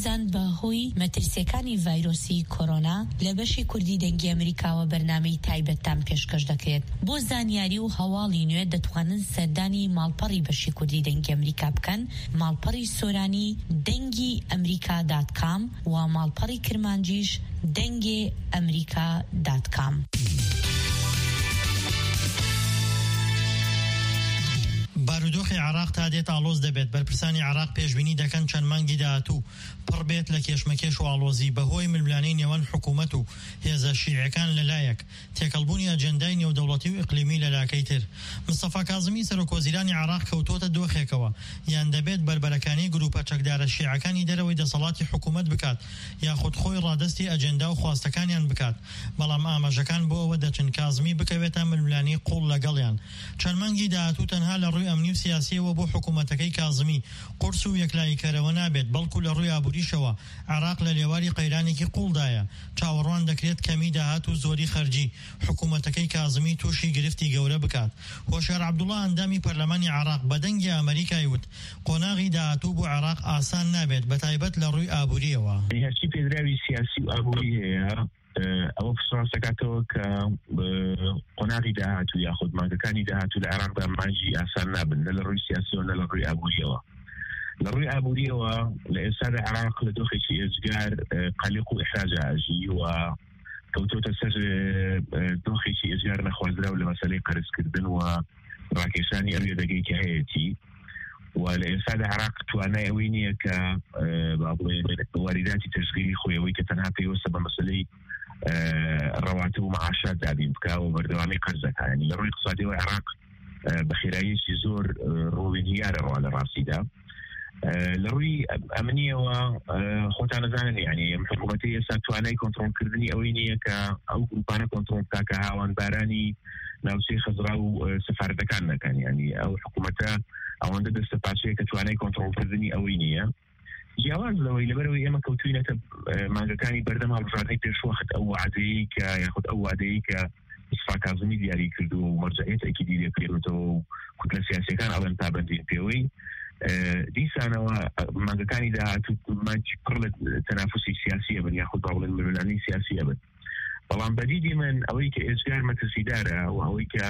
بارزان بەهۆی مەترسیەکانی ڤایرۆسی کۆرۆنا لە بەشی کوردی دەنگی ئەمریکاوە بەرنامەی تایبەتتان پێشکەش دەکرێت. بۆ زانیاری و هەواڵی نوێ دەتوانن سەردانی ماڵپەڕی بەشی کوردی دەنگی ئەمریکا بکەن، ماڵپەڕی سۆرانی دەنگی ئەمریکا.com و ماڵپەڕی کرمانجیش دەنگی ئەمریکا.com. بارودۆخی عراق تا دێت ئاڵۆز دەبێت. بەرپرسانی عراق پێشبینی دەکەن چەند مانگی داهاتوو پڕ بێت لە کێشمەکێش و ئاڵۆزی بەهۆی ململانەی نێوان حکوومەت و هێزە شیعەکان لەلایەک، تێکەڵبوونی ئەجەندای نێودەوڵەتی و ئیقلیمی لەلاکەی تر. مستەفا کاظمی سەرۆکوەزیرانی عراق کەوتۆتە دۆخێکەوە، یان دەبێت بربەرەکانی گروپە چەکدارە شیعەکانی دەرەوەی دەسەڵاتی حکوومەت بکات یاخود خۆی ڕادستی ئەجەندا و خواستەکانیان بکات، بەڵام ئاماژەکان بۆ ئەوە دەچن کاظمی بکەوێتە ململانی قوڵ لەگەڵیان. چەند مانگی داهاتوو تەنها لە ڕووی ئەمنی و سیاسیەوە بۆ حکوومەتەکەی کاظمی قرس و یەکلاییکەرەوە نابێت، بەڵکو لە ڕووی ئابووریشەوە عراق لە لێواری قەیرانێکی قوڵدایە. چاوەڕوان دەکرێت کەمی داهات و زۆری خەرجی حکوومەتەکەی کاظمی تووشی گرفتی گەورە بکات. هۆشیار عەبدوڵڵا ئەندامی پەرلەمانی عراق بە دەنگی ئەمریکای وت قۆناغی داهاتوو بۆ عراق ئاسان نابێت، بەتایبەت لە ڕووی ئابووریەوە. هەرچی پێدراوی سیاسی و ئابووری هەیە ئەوە پسڕاس دەکاتەوە کە قۆناغی داهاتوو یاخود مانگەکانی داهاتوو لە عێراقدا مانگی ئاسان نابن، نە لە ڕووی سیاسیەوە نە لە ڕووی ئابووریەوە. لە ڕووی ئابووریەوە لە ئێستادا عێراق لە دۆخێکی ئێجگار قەلیق و ئیحراج ئاژی و کەوتۆتە سەر دۆخێکی ئێجگار نەخوازراو لە مەسەلەی قەرزکردن و ڕاکێشانی ئەو یێدەگەی کە هەیەتی، و لە ئێستادا عێراق توانای ئەوەی نییە کە واریداتی تەشغیلی خۆیەوەی کە تەنها پێوەستە بە مەسەلەی ڕەواتب و معاشات دابین بکە و بەردەوامی قەرزەکە. یعنی لە ڕووی اقتصادیەوە عێراق بە خێراییەکی زۆر ڕۆوێنیارە ڕوا لە ڕاستیدا. لە ڕووی ئەمنیەوە خۆتان نەزانن، یعنی ئەم حکوومەتی ئێستا توانای کۆنتڕۆڵکردنی ئەوەی نییە کە ئەو گروپانە کۆنتڕۆڵ بکا کە هاوانبارانی ناوچەی خەزرا و سەفارەتەکان نەکەن. یعنی ئەو حکوومەتە ئەوەندە دەستە پاچەیە کە توانای کۆنتڕۆڵکردنی ئەوەی نییە. جیاواز لەوەی لەبەرەوەی ئێمە کەوتوینەتە مانگەکانی بەردەم هەڵبژاردنەی پێشوەخت ئەو وعدەیە کە یاخود ئەو وعدەیە کە مستەفا کاظمی دیاری کردو و مەرجعیەتێکی دیری کردوتەوە و کوتلە سیاسیەکان ئەڵێن پابەندین پێوەی دیسانەوە مانگەکانی داهاتوو مانگی پڕ لە تەنافوسی سیاسیە بن یاخود باڵێن ململانەی سیاسیە بن. بەڵام بەدیدی من ئەوەی کە ئێجگار مەترسیدارە و ئەوەی کە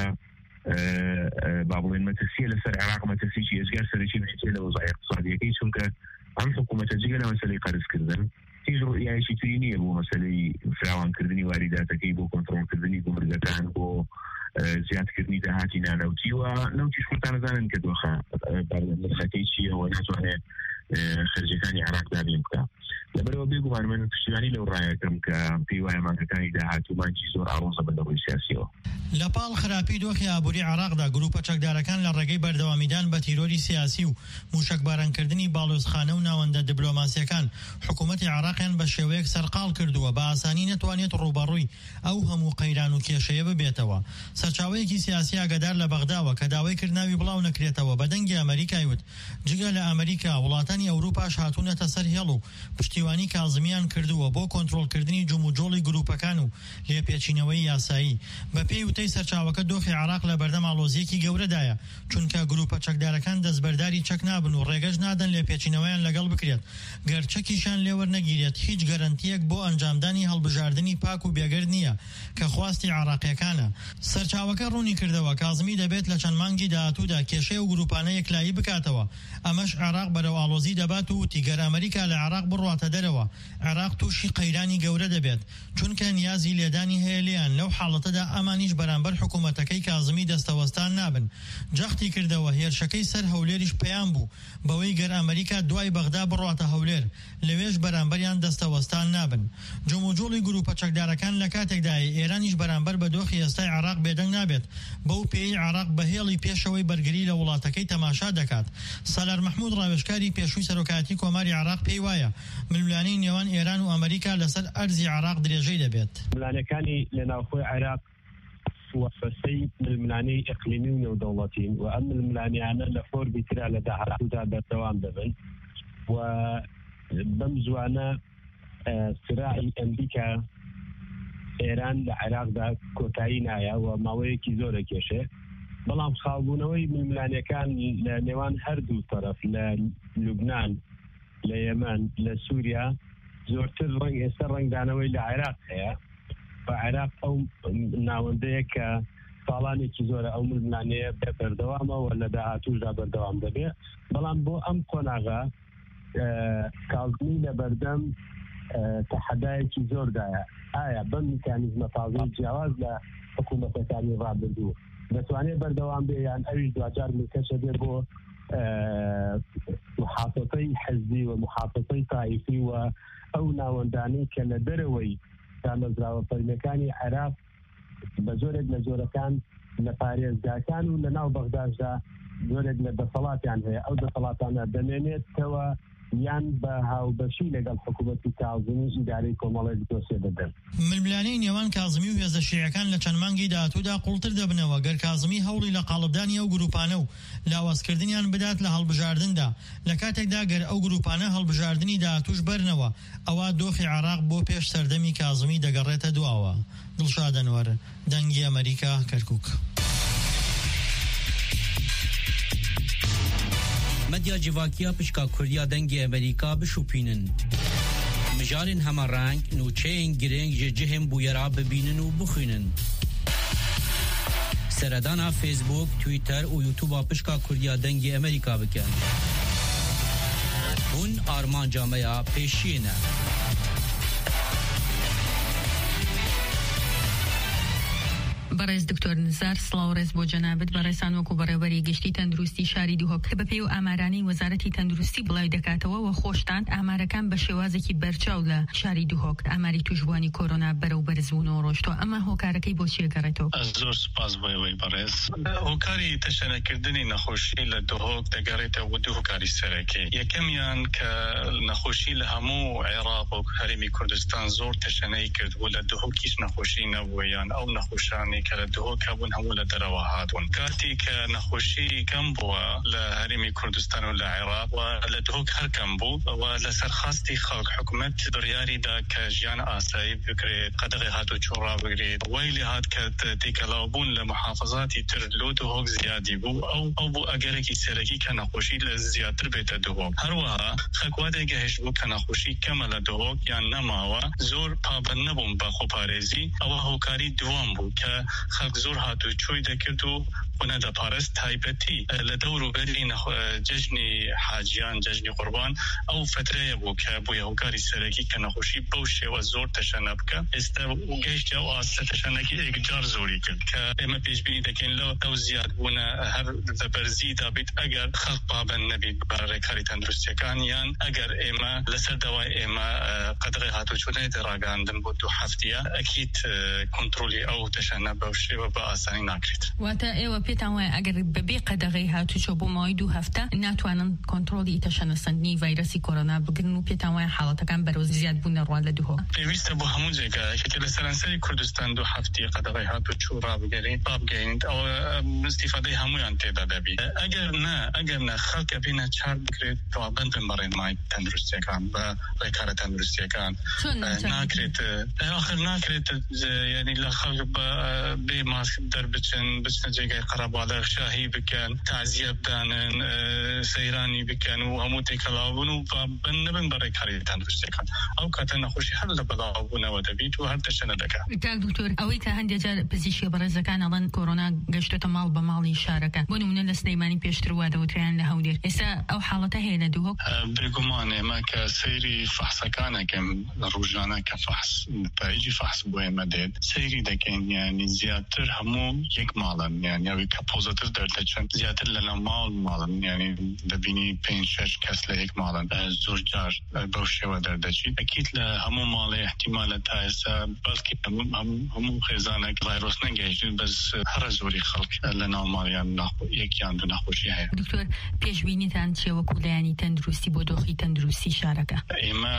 باڵێن مەترسیە لەسەر عێراق مەترسیی ئێجگار سەرەکی بێتێ لە وەزای اقتصادیەکەی، چونکە ئەم حکوومەتە جگە لە مەسەلەی قەرزکردن هیچ ڕوئیایەکی تری نییە بۆ مەسەلەی فراوانکردنی واریداتەکەی، بۆ کۆنتڕۆڵکردنی گومرگەکان، بۆ زیادکردنی داهاتی نانەوتی و نەوتیش خۆتان نەزانن کە دۆخە نرخەکەی چییە و ناتوانێت خەرجەکانی عێراق دابین بکە. لەبەرەوە بێگومان من پشتیوانی لەو ڕایەکەم کە پێی وایە مانگەکانی داهاتوو مانگی زۆر ئاڵۆزە بن لە ڕووی سیاسیەوە. لە پاڵ خراپی دۆخی ئابووری عێراقدا گروپە چەکدارەکان لە ڕێگەی بەردەوامیدان بە تیرۆری سیاسی و موشکبارانکردنی باڵۆزخانە و ناوەندە دیبلۆماسیەکان حکوومەتی عێراقیان بە شێوەیەک سەرقاڵ کردووە، بە ئاسانی نەتوانێت ڕووبەڕووی ئەو هەموو قەیران و کێشەیە ببێتەوە. سەرچاوەیەکی سیاسی ئاگادار لە بەغداوە کە داوای کردناوی بڵاو نەکرێتەوە بە دەنگی ئەمریکای وت جگە لە ئەمریکا وڵاتانی ئەوروپاش هاتوونەتە سەر هێڵ و پشتیوانی کاظمیان کردووە بۆ کۆنتڕۆڵکردنی جوموجۆڵی گروپەکان و لێپێچینەوەی یاسایی. بە پێی وتەی سەرچاوەکە دۆخی عێراق لە بەردەم ئاڵۆزیەکی گەورەدایە، چونکە گروپە چەکدارەکان دەستبەرداری چەک نابن و ڕێگەش نادەن لێپێچینەوەیان لەگەڵ بکرێت. گەرچەکیشان لێوەرنەگیرێت هیچ گەرەنتیەک بۆ ئەنجامدانی هەڵبژاردننی پاک و بێگەرد نییە کە خواستی عێراقیەکانە. سەرچاوەکە ڕوونی کردەوە کاظمی دەبێت لە چەند مانگی داهاتوودا کێشەی و گروپانە یەکلایی بکاتەوە. ئەمەش عێراق بەرەو ئاڵۆزی دەبات و تیگەر ئەمریکا لە عێراق بڕواتە دەرەوە. عێراق تووشی قەیرانی گەورە دەبێت، چونکە نیازی لێدانی هەیە لێیان. لەو حاڵەتەدا ئەمانیش بەرامبەر حکوومەتەکەی کاظمی دەستەوەستان نابن. جەختی کردەوە هێرشەکەی سەر هەولێریش پەیام بوو بەوەی گەر ئەمریکا دوای بەغدا بڕواتە هەولێر لەوێش بەرامبەریان دەستەوەستان نابن. جوموجۆڵی گروپە چەکدارەکان لە کاتێکدای ئێرانیش بەرامبەر بە دۆخی ئێستای عێراق بێدەنگ نابێت. بەو پێی عێراق بەهێڵی پێشەوەی بەرگری لە وڵاتەکەی تەماشا دەکات. سالار مەحموود ڕاوێژکاری پێشووی سەرۆکایەتی کۆماری عێراق پێی وایە ململانەی نێوان ئێران و ئەمریکا لەسەر ئەرزی عێراق درێژەی دەبێت. ململانەکانی لە ناوخۆی عێراق وەفەسەی ململانەی ئیقلیمی و نێودەوڵەتین و ئەم ململانیانە لە فۆرمی ترا لە داهاتوودا بەردەوام دەبن و بەم زوانە سراعی ئەمریکا ئێران لە عێراقدا کۆتایی نایە و ماوەیەکی زۆرە کێشێ. بەڵام خاوبوونەوەی ململانیەکان لە نێوان هەردوو تەرەف لە لوبنان لە یەمەن لە سووریا زۆرتر ڕەنگ ئێستا ڕەنگدانەوەی لە عێراق هەیە بە عێراق ئەو ناوەندەیە کە ساڵانێکی زۆرە ئەو ململانەیە بەردەوامەوە لە داهاتووشدا بەردەوام دەبێت بەڵام بۆ ئەم قۆناغا کاڵمی لە بەردەم تەحەدایەکی زۆردایە ئایا بەم میکانیزمە تازەی جیاواز لە حکوومەتەکانی ڕابردوو دەتوانێت بەردەوام بێ یان ئەویش دوجار ملکەشە بێ بۆ محافظەی حزبی و محافظەی تایفی و ئەو ناوەندانەی کە لە دەرەوەی دامەزراوە فەرمیەکانی عێراق بە زۆرێک لە زۆرەکان لە پارێزگاکان و لە ناو بەغداددا زۆرێک لە دەسەڵاتیان هەیە ئەو دەسەڵاتانە دەمێنێتەوە یان بە هاوبەشی لەگەڵ حکوومەتی کاظمی ئیدارەی کۆمەڵێک دۆسێ دەدەن. ململانەی نێوان کاظمی و هێزە شیعەکان لە چەند مانگی داهاتوودا قوڵتر دەبنەوە گەر کاظمی هەوڵی لە قاڵبدانی ئەو گروپانە و لاوازکردنیان بدات لە هەڵبژاردندا لە کاتێکدا گەر ئەو گروپانە هەڵبژاردننی داهاتووش بەرنەوە ئەوە دۆخی عێراق بۆ پێش سەردەمی کاظمی دەگەڕێتە دواوە. دڵشاد ئەنوەر، دەنگی ئەمریکا، کەرکووک. مدیا جیواکیا پشکا کردیا دنگ امریکا بشوپینن مجارن همه رنگ نوچهین گرنگ جهم بویرا ببینن و بخوینن سردانا فیسبوک تویتر و یوتیوب پشکا کردیا دنگ امریکا بکن هون آرمان جامعه پیشینه بەڕێز دکتۆر نزار سڵاوڕێز بۆ جەنابەت بەڕێسان وەکو بەڕێوەری گەشتی تەندروستی شاری دوهۆک کە بەپێی و ئامارانەی وەزارەتی تەندروستی بڵاوی دەکاتەوە و خۆشتان ئامارەکان بە شێوازێکی بەرچاو لە شاری دوهۆک ئاماری توشبوانی کۆرۆنا بەرەو بەرزبوونەوە ڕۆشتۆ ئەمە هۆکارەکەی بۆ چیە گەڕێتەوە؟ زۆر سوپاس بۆی بەڕێز. هۆکاری تەشەنەکردنی نەخۆشی لە دوهۆک دەگەڕێتەوە بۆ دوو هۆکاری سەرەکی. یەکەمیان کە نەخۆشی لە هەموو عێراق و هەرێمی کوردستان زۆر تەشەنەی کرد و لە دوهۆکیش نەخۆشی نەبووە یان ئەو نەخۆشانی کە لە دوهۆک هەبوون هەموو لە دەرەوە هاتوون. کاتی کە نەخۆشی کەم بووە لە هەرێمی کوردستان و لە عێراق و لە دوهۆک هەر کەم بوو و لە سەرخاستی خەڵک حکوومەت بڕیاریدا کە ژیان ئاسایی بکرێت قەدەغی هاتوچۆ ڕابگرێت وای لێ هات کە تێکەڵاوبوون لە محافظاتی تر لۆ دوهۆک زیادی بوو ئەو بوو ئەگەرێکی سەرەکی کە نەخۆشی لە زیاتر بێتە دوهۆک. هەروەها خەکوا دەگەهێشت بوو کە نەخۆشی کەمە لە دوهۆک یان نەماوە زۆر پابەند نەبوون بە خۆپارێزی ئەوە هۆکاری دووەم بوو کە خەڵک زۆر هاتوچۆی دەکرد و خونە دەپارێست تایبەتی لە دەور و بەری جەژنی حاجیان جەژنی قوربان ئەو فترەیە بوو کە بوویە هۆکاری سەرەکی کە نەخۆشی بەو شێوە زۆر تەشەنە بکە. ئێستا گەیشتە و ئاستە تەشەنەکی ئێکجار زۆری کرد کە ئێمە پێشبینی دەکەین لەو زیاد بوونە هەر لە بەرزیدا بێت ئەگەر خەڵک پابەند نەبێت بە ڕێکاری تەندروستیەکان یان ئەگەر ئێمە لەسەر دەوای ئێمە قەدەغی هاتوچوونەی ڕاگەاندن بۆ 2 هەفتەیە ئەکید کۆنتڕۆلی ئەو تەشەنە بەو شێوە بە ئاسانی ناکرێت. واتە ئێوە پێتان وایە ئەگەر بەبێ قەدەغی هاتوچۆ بۆ ماوەی 2 هەفتە ناتوانن کۆنتڕۆلی تەشەنەسەندنی ڤایرۆسی کۆرۆنا بگرن و پێتان وایە حاڵەتەکان بەرەو زیاد بوونە ڕوا لە دوهۆک؟ پێویستە بۆ هەموو جێگایەکە کە لە سەرانسەری کوردستان 2 هەفتەیە قەدەغی هاتوچۆ ڕابگەینیت ئەوە استیفادەی هەمویان تێدا دەبێت. ئەگەر نە خەڵکە بینە چار بکرێت پابەندن بە ڕێنمای تەندروستیەکان بە ڕێکارە تەندروستیەکان ناکرێت ئاخر ناکرێت یعنی لە خەڵک بێ ماسک دەربچن بچنە جێگای قەرەباڵغ شاهی بکەن تازیە بدانن سەیرانی بکەن و هەموو تێکەڵاوبوون و پابەند نەبن بە ڕێکاری تەندروستیەکان ئەو کاتە نەخۆشی هەر لە بەڵاوبوونەوە دەبێت و هەر تەشەنە دەکات. کاک دکتۆر ئەوەی کە هەندێک جار پزیشکی بەڕێزەکان ئەڵەن کۆرۆنا گەشتۆتە ماڵ بە ماڵی شارەکە بۆ نمونە لە سلەیمانی پێشتر وا دەوتریان لە هەولێر ئێستا ئەو حاڵەتە هەیە لە دوهۆک؟ بێگومان ئێمە کە سەیری فەحسەکانەکەم ڕۆژانە کە فەحس نتایجی فەحس بۆ ئێمە دێت سەیری دەکەین یعنی زیاتر هەموو یەک ماڵن یعنی کە پۆزیتیڤ دەردەچن زیاتر لە ماڵن یعنی دەبینی 5-6 کەس لە یەک ماڵن زۆر جار بەو شێوە دەردەچین ئەکید لە هەموو ماڵێ احتیمالە تا ئێستا بەڵکی هەموو خێزانێک ڤایرۆس نەگەیشتن بەس هەرە زۆری خەڵک لە ناو ماڵیان یەکیان دوو نەخۆشی هەیە. دکتۆر پێشبینیتان چیە وەکو لایەنی تەندروستی بۆ دۆخی تەندروستی شارەکە؟ ئێمە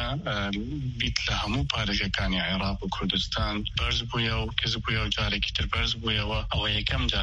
بیت لە هەموو پارێزەکانی عێراق و کوردستان بەرز بووە و کەس بووە و جارێکی تر بەرز بوویەوە ئەوە یەکەم جارە لە دۆ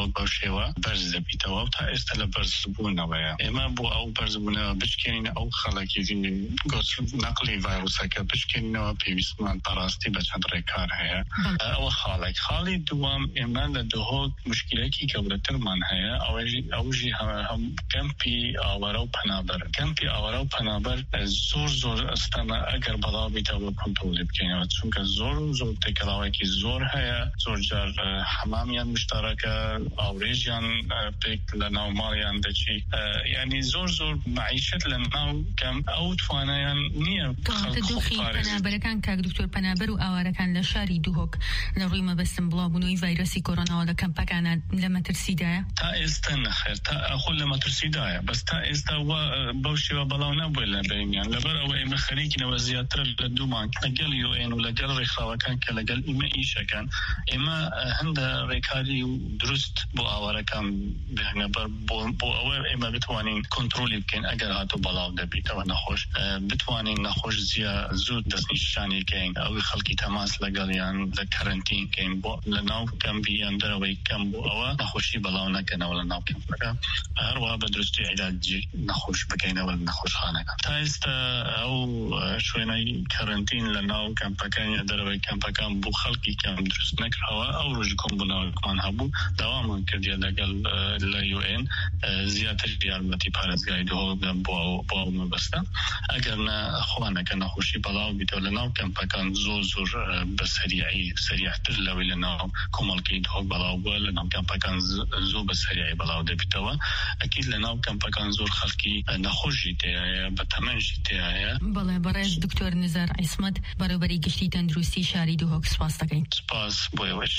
دهوك بوشيوا برز بيتوا تا استل برز بونوا اما بو او برز بونا بشكين او خلقي في قص نقلي فيروسا كبشكين بيسمان براستي بچند ركار هيا او خالي دوام اما لدهوك مشكله كي كبرتر من هيا اوجي هم كمبي اورو پنابر زور استما اگر بلا بيتوا كنترول بكينه چونك زور تكلاوي كي زور هيا زور جار حماميان مشتركه او ريجيان بيك لنا ماليان دشي يعني زور معيشه لنا كم او توانيان نيه تدوخي پنابر كان كاك دكتور پنابر و اواره كان لشاري دوهوك لروي ما بسم بلا بنوي فيروسي كورونا ولا كم باكانا لما ترسيدايا تا استن خير تا اقول لما ترسيدايا بس تا استوا بوشي وبلاونا ولا بينيان لبر او اي مخريكنا وزياتر لدومان قال يو ان ولا قال رخاوه كان قال اما ايش كان اما هند ريكاري درست بو اواره كان بهنا بو اوه اما بتوانين كنترول يمكن اگر هاتو بلاو دبيت و نخوش بتوانين نخوش زيا زود دسنيشاني كين او خلقي تماس لقاليان لكارنتين كين بو لناو كم بيان دروي كم بو اوه نخوشي بلاونا كنا ولا ناو كم فكا هروا بدرستي علاجي نخوش بكينا ولا نخوش خانه تايست او شويناي كارنتين لناو كم بكان دروي كم بكان بو خلقي كم درست نكروا او رجكم بنا كمان هبو دوام كرديا دقل لا UN زیاتر دیارمەتی پارێزگای دهۆک بۆ مەبەستە ئەگەرنا خۆوانە کە نەخۆشی بەڵاو بیتەوە لەناو کەمپەکان زۆر بە سەریعتر لەوەی لەناو کۆمەڵگەی دهۆک بەڵاو بووە لەناو کەمپەکان زۆر بە سەریعی بەڵاو دەبیتەوە ئەکید لەناو کەمپەکان زۆر خەڵکی نەخۆشی تێیە بە تەمەنشی تێیە. بەڵێ بەڕێز دکتۆر نزار عیسمەت بەڕێوەبەری گشتی تەندروستی شاری دهۆک سپاس دەکەین. سپاس بۆ ئێوەش.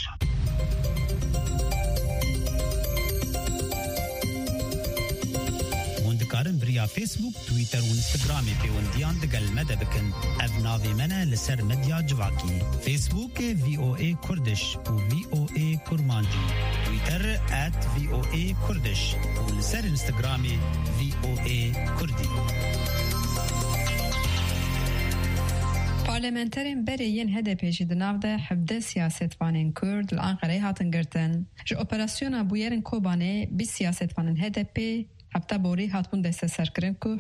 کارن بریا فیسبوک تویتر و انستغرام پیوندیان دگل مده بکن اف ناوی منه لسر مدیا جواکی فیسبوک VOA کردش و VOA کرمانجی تویتر @VOA کردش و لسر انستغرام VOA کردی. پارلمانترین برین HDP جی دناوده 17 سیاستوانین کرد لانقره هاتن گرتن جو اپراسیونا بویرن کوبانه 20 سیاستوانین HDP هفته بوری هاتبون دسته سرکرن که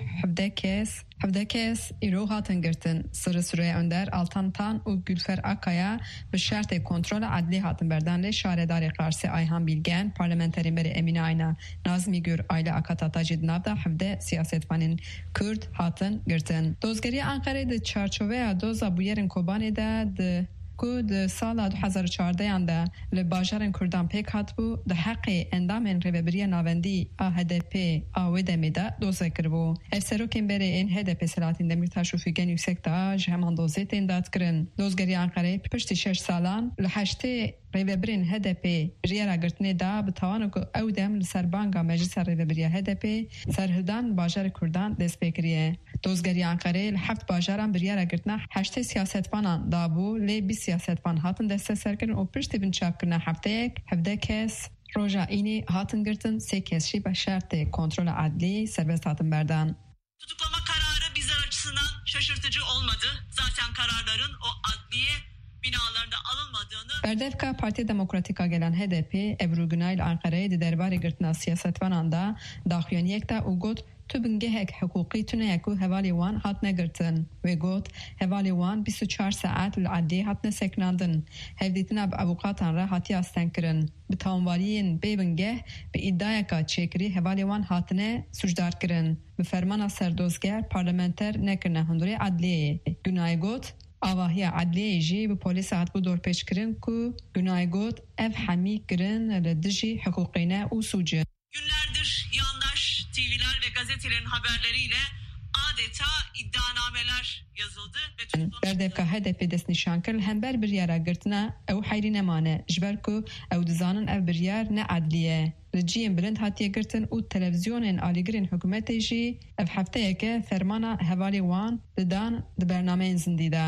17 کس ایرو هاتن گرتن سره اندر آلتانتان و گلفر آکایا به شرط کنترل عدلی هاتن بردن لی شاردار قارسی آیهان بیلگن پارلمانترین بری امین آینا نازمی گر آیل آکاتاتا جدناب دا 17 سیاستوانین کرد هاتن گرتن دوزگری انقره ده چارچوه دوزا بویرن کوبانی ده که سال 2014 انده لباجرن کردان پیک هات بو ده حق اندامن ریوبری ناوندی HDP آویده میده دوزه کربو افسروکین بره این HDP سلاتین دمیرتاش و فیگن یوسک دا جهمان دوزه تین داد کرن دوزگری انقره پشتی 6 سالان لحشته ریوبرین HDP ریارا گرتنی دا بتوانو که او دم لسربانگا مجلس ریوبری HDP سرهدان باجر کردان دست بکریه دوزگری انقره لحفت باجران بریارا گرتنه 8 سیاستوانان دابو لی 20 سیاستوان هاتن دسته سرکرن و پشتی بنچاک کرنه هفته 17 کس روژا اینی هاتن گرتن 3 کس شی به شرط کنترل عدلی serbest هاتن بردن. Tutuklama kararı bizler açısından şaşırtıcı olmadı. Zaten kararların o adliye binalarında alınmadığını بردفکا پارتی دموکراتیکا گلان HDP ابرو گنایل انقره دی درباری گرتنا سیاستوانان دا داخیان یکتا او گوت تو بنگه هک حقوقی تونه یکو هوالی وان هات نگرتن و گوت هوالی وان 24 ساعت لعدی هات نسکناندن هفدیتنا با ابوقاتان را هاتی آستن کرن به تاونواریین بی بنگه به ادعای که چکری هوالی وان هاتنه سجدار کرن به فرمان سردوزگر پارلمنتر نکرنه هندوری عدلیه گنای گوت آواهی عدلیه جی به پولیس هات بو دور پیش کرن که گنای گوت اف حمی کرن لدجی حقوقینه او سوجه. Günlerdir yandaş TV'ler ve gazetelerin haberleriyle adeta iddianameler yazıldı ve بردفکا HDP دست نشان کرد هم بر بریارا گرتنا او حیری نمانه جبر کو او دزانن او بریار نه عدلیه لجیم بلند هاتیه گرتن او تلویزیونین آلیگرین حکومتی جی اف هفته که فرمانا هوالی وان ددان د برنامه زندیده.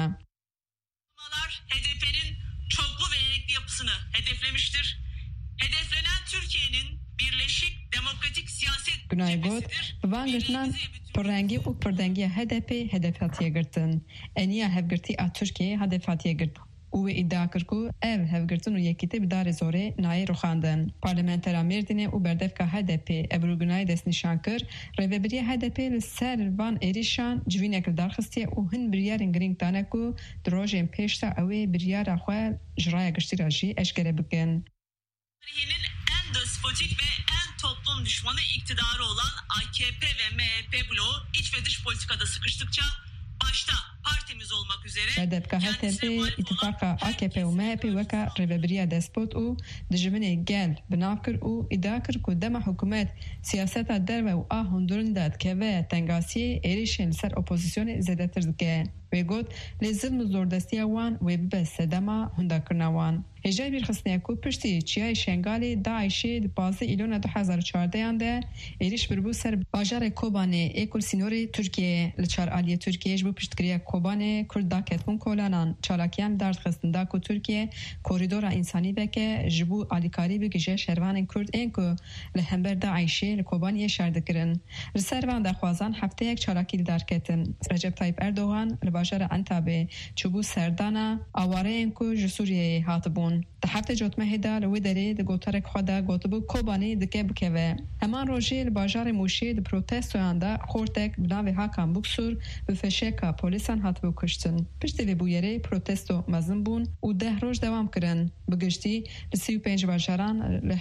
HDP'nin çoklu ve yenilikli yapısını hedeflemiştir. Hedeflenen Türkiye'nin birleşik demokratik siyaset cumhuriyetidir. Van gırtnan pırrengi u pırdengi HDP hedefatiye gırtın. Eniya hevgırti a Türkiye hedefatiye gırt. او ادعا کرد که ev hevgirtin و yekîtî bi darê zorê nayê rûxandin. Parlamentera Mêrdînê û berdevka HDP ebrûgunayê destnîşan kir, rêveberiya HDP li ser van êrîşan civînek li darxistiye û hin biryarên girîng dane ku di rojên pêş de ew ê biryara xwe ji raya giştî re jî eşkere bikin. Tarihinin en despotik ve en toplum düşmanı iktidarı olan AKP ve MHP bloğu iç ve dış politikada sıkıştıkça başta partimiz olmak üzere Berdevka HDP ittifaka AKP û MHP weka rêveberiya despot û dijminê gel binav kir û iddia kir ku dema hikûmet siyaseta derve û a hundirîn de dikeve tengasiyê êrişên li ser opozisyonê zêdetir dike. Wê got lê zilm û zordestiya wan wê bibe sedema hundakirina wan. Hêja bîrxistneya ku piştî çiyayê Şengalê Daişê di 15 îlona 2014 de êriş birbû ser bajarê Kobanê ê Kulsînorê Tirkiyeyê. Li çar aliyê Tirkiyeyê ji bo piştgiriya Kobanê Kurd daketbûn kolanan çalakiyan derdxistin da ku Tirkiye korîdora însanî veke ji bo alîkarî bigije şervanên Kurd ên ku li hember Daişê li Kobaniyê şer dikirin. Li ser van daxwazan hefteyek çalakî li derketin. Recep Tayyip Erdogan li bajara Entebê çûbû serdana awareyên ku ji Sûriyeyê hatibûn. Di hefte cotmehê de li wê derê di gotarek xwe de gotibû Kobanê dike bikeve. Heman rojê li bajarê Mûşê di protestoyan de xortek bi navê Hakan Buksur bi feşeka polîsan hatibû kuştin. Piştî vê bûyerê protesto mezin bûn û 10 roj dewam kirin. Bi giştî li 35 bajaran li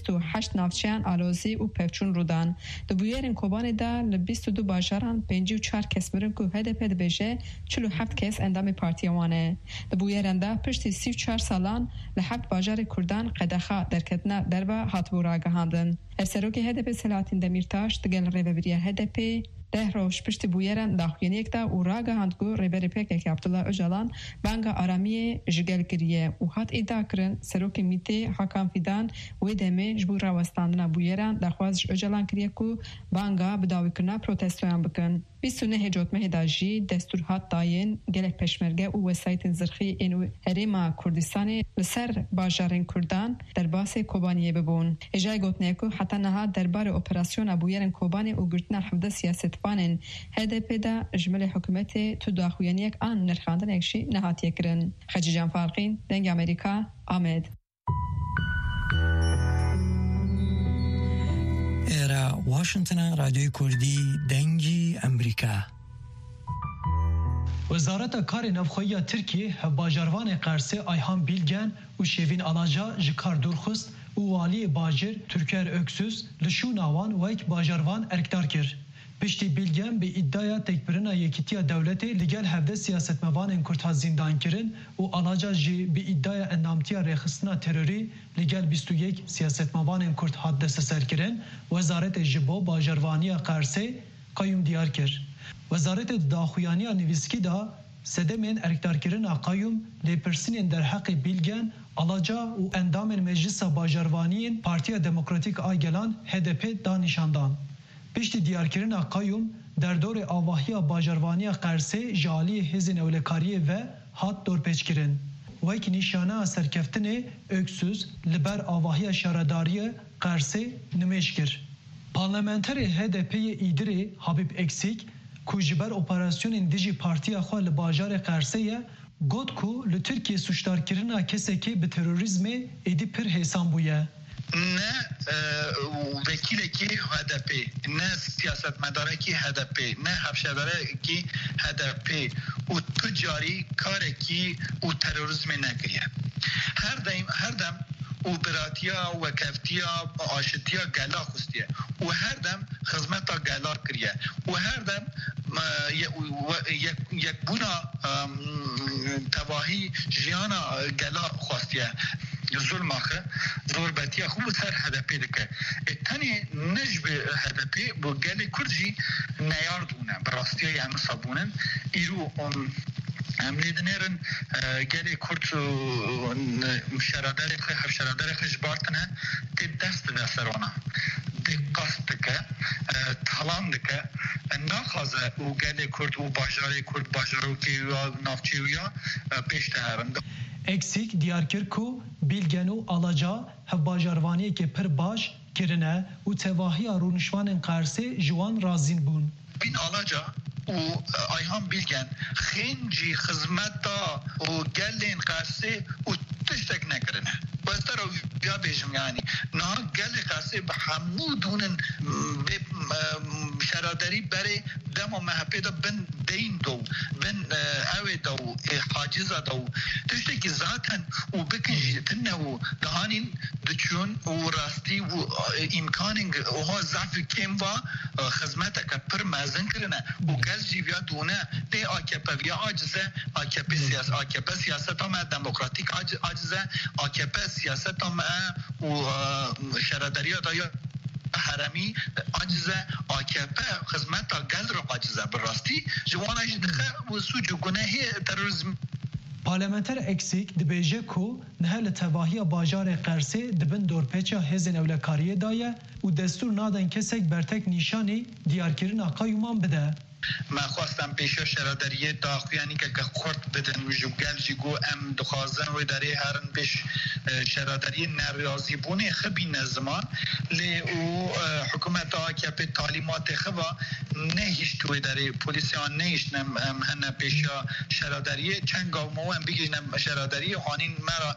68 navçeyan alozî û pevçûn rûdan. Di bûyerên Kobanê de li 22 bajaran 54 kes mirin ku HDP dibêje 47 kes endamê partiya wan e. Di bûyerên de piştî 34 salan li heft bajarê Kurdan qedexa derketina derve hatibû ragihandin. Serokê HDP Selahattin Demirtaş digel rêveberiya HDP 10 roj piştî bûyeran daxuyaniyek de û ragihand ku rêberê PKK Abdullah Öcalan banga aramiyê ji gel kiriye û hat îdia kirin serokê Mîtê Hakan Fidan wê demê ji bo rawestandina bûyeran daxwaz ji Öcalan kiriye ku banga bi dawîkirina protestoyan bikin. 29 cotmehê de jî destûr hat dayên gelek peşmerge û wesayetên zirxî ên Herêma Kurdistanê li ser bajarên Kurdan derbasê Kobaniyê bibûn. Hêjayê gotinê ku heta niha derbarê operasyona bûyerên Kobanê û girtina hevde siyasetvanên HDP de ji milê hikûmetê tu daxuyaniyek an nirxandinek jî nehatiye kirin. Xecîcan Farqîn, Dengê Amerîka, Amed. ئێرە واشنگتنە رادیۆی کوردی دەنگی ئەمریکا. وزارت کار نوخویی ترکیه هفباجروان قرسه ayhan Bilgen و شیوین آلاجا جکار درخست و والی باجر ترکر öksüz لشوناوان و یک باجروان ارکدار کر. پشتی Bilgen به ادعای تکبرنا یکیتیا دولتی لگل هفده سیاستموان کرد زندان کرن و آلاجا جی به ادعای اندامتیا رخصتنا تروری لگل 21 سیاستموان کرد حادثه سر کرن. وزارت جبو باجروانی قرسه قیوم دیار کر. وزارت داخویانی نویسکی دا سدمین ارکدارکرین قیوم لپرسینین در حق Bilgen آلاجا و اندام مجلس باجروانیین پارتیا دموکراتیک آیگلان HDP دانشاندان. پشت دیارکرین قیوم در دور آواهی باجروانی قرسه جالی هزین اولکاری و هات دورپیچ کرن. و یک نشانه سرکفتن öksüz لبر آواهی شهرداری قرسه نمیش کر. پارلمانتر HDP ایدری حبیب اکسیک کوجبر اپراسیون دیجی پارتیا خو لباجار قرسه گوت کو ل ترکیه سوشدار کرنا کسی که به تروریسم ایدی پر حساب بویه. نه وکیل کی HDP نه سیاستمدار کی HDP نه حفشه‌دار کی HDP و تجاری کار کی و تروریسم نگریه. هر دم و براتیا و کفتیا آشتیا گلا خوستیه و هر دم خدمتا گلا کریه و هر دم یک بونا تواهی جیانا گلا خواستیه ظلم آخه ضربتیه خوب سر HDP دکه اتنی نجب HDP با گل کرجی نیاردونه براستیه همه صابونن ایرو املیدنیرن گلی کرد شرادر خی هف شرادر خیش بارتنه تی دست سرانه تی قصد که تلان که نخوازه او گلی کرد او باجاری کرد باجارو که نافچیویا پیش تهرند. اکسیک دیار کرد کو Bilgen و آلاجا هف باجاروانی که پر باش کرنه و تواهی رونشوان قرسه جوان رازین بون. بین آلاجا و ایهان بیلگن خنجی خدمتا و گلین قرصه و تشتک نکرنه بس ترى يا بيجم يعني نا قال لي قاسي بحمودون شرادري بري دمو ما بيدا بن دين دو بن اوي دو حاجزه دو تشتكي ذاتا وبكن تنو دهانين دچون وراستي وامكان وهو ضعف كيموا خدمتك پر مازن كرنا وقال جيبيا دونا دي اكبي عاجزه اكبي سياسه ما ديمقراطيك عاجزه اكبي سیاست هم و شرادری دایا حرمی عاجزه آکپه خدمت تا گل را عاجزه براستی جوانش دخه و سوج و گناهی تروریسم پارلمانتر اکسیک دبیجه کو نهل تواهی باجار قرسه دبن دورپیچا هزن اولکاریه دایه و دستور نادن کسک برتک نیشانی دیارکرین آقایومان بده ما خواستم پیشا شرادریه داخویانی که خورد بدن و جوگل جیگو ام دخوازن و داره هرن پیش شرادریه نریازی بونه خبی نزمان لی و حکومت آکپ تعلیمات خوا نهیش توی داره پولیسیان نهیش نم هنه پیشا شرادریه چند گاو مو هم بگیرنم شرادریه خانین مرا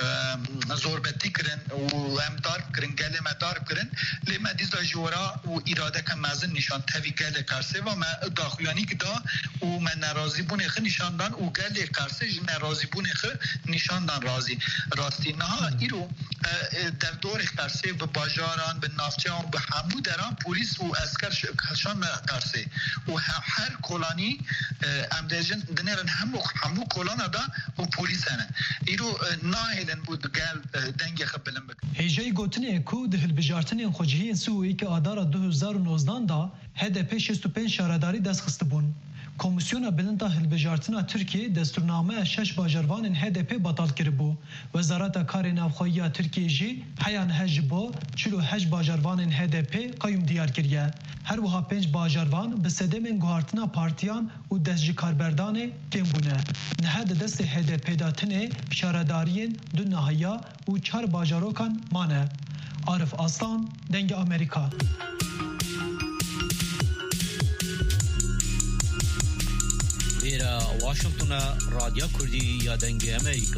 زوربتی کرن و هم دارب کرن گل ما دارب کرن لی ما دیزا جورا و اراده که مازن نشان تاوی گل کرسه و ما داخویانی که دا و من نرازی بونه خ نشاندن و گل قرصه نرازی بونه خ نشاندن راستی نه ایرو در دور قرصه به باجاران به نافتیان به همو دران پلیس و اسکر شان قرصه و هر کلانی امدجن دنرن همو کلانا دا و پلیس هنه ایرو ناهلن بود گل دنگ خبلن بک هیجای گوتنه کو ده البجارتن خوجهی سوی که آدار 2019 دا HDP 65 شارداری دست خسته بون. کمیسیون بلندا هلبجارتنا ترکیه دستورنامه 6 باجروان HDP بطال کرده بو. وزارت کار نوخوایی ترکیه جی حیان هجبو 48 باجروان HDP قیم دیار کریه. هر وها 5 باجروان به صدم گوهارتنا پارتیان و دستجی کاربردان کم بونه. نهد دست HDP داتنه شاردارین دو نهایا و 4 باجروکان مانه. عارف aslan دنگ امریکا. إلى واشنطن راديو كردي يا دنجي أمريكا.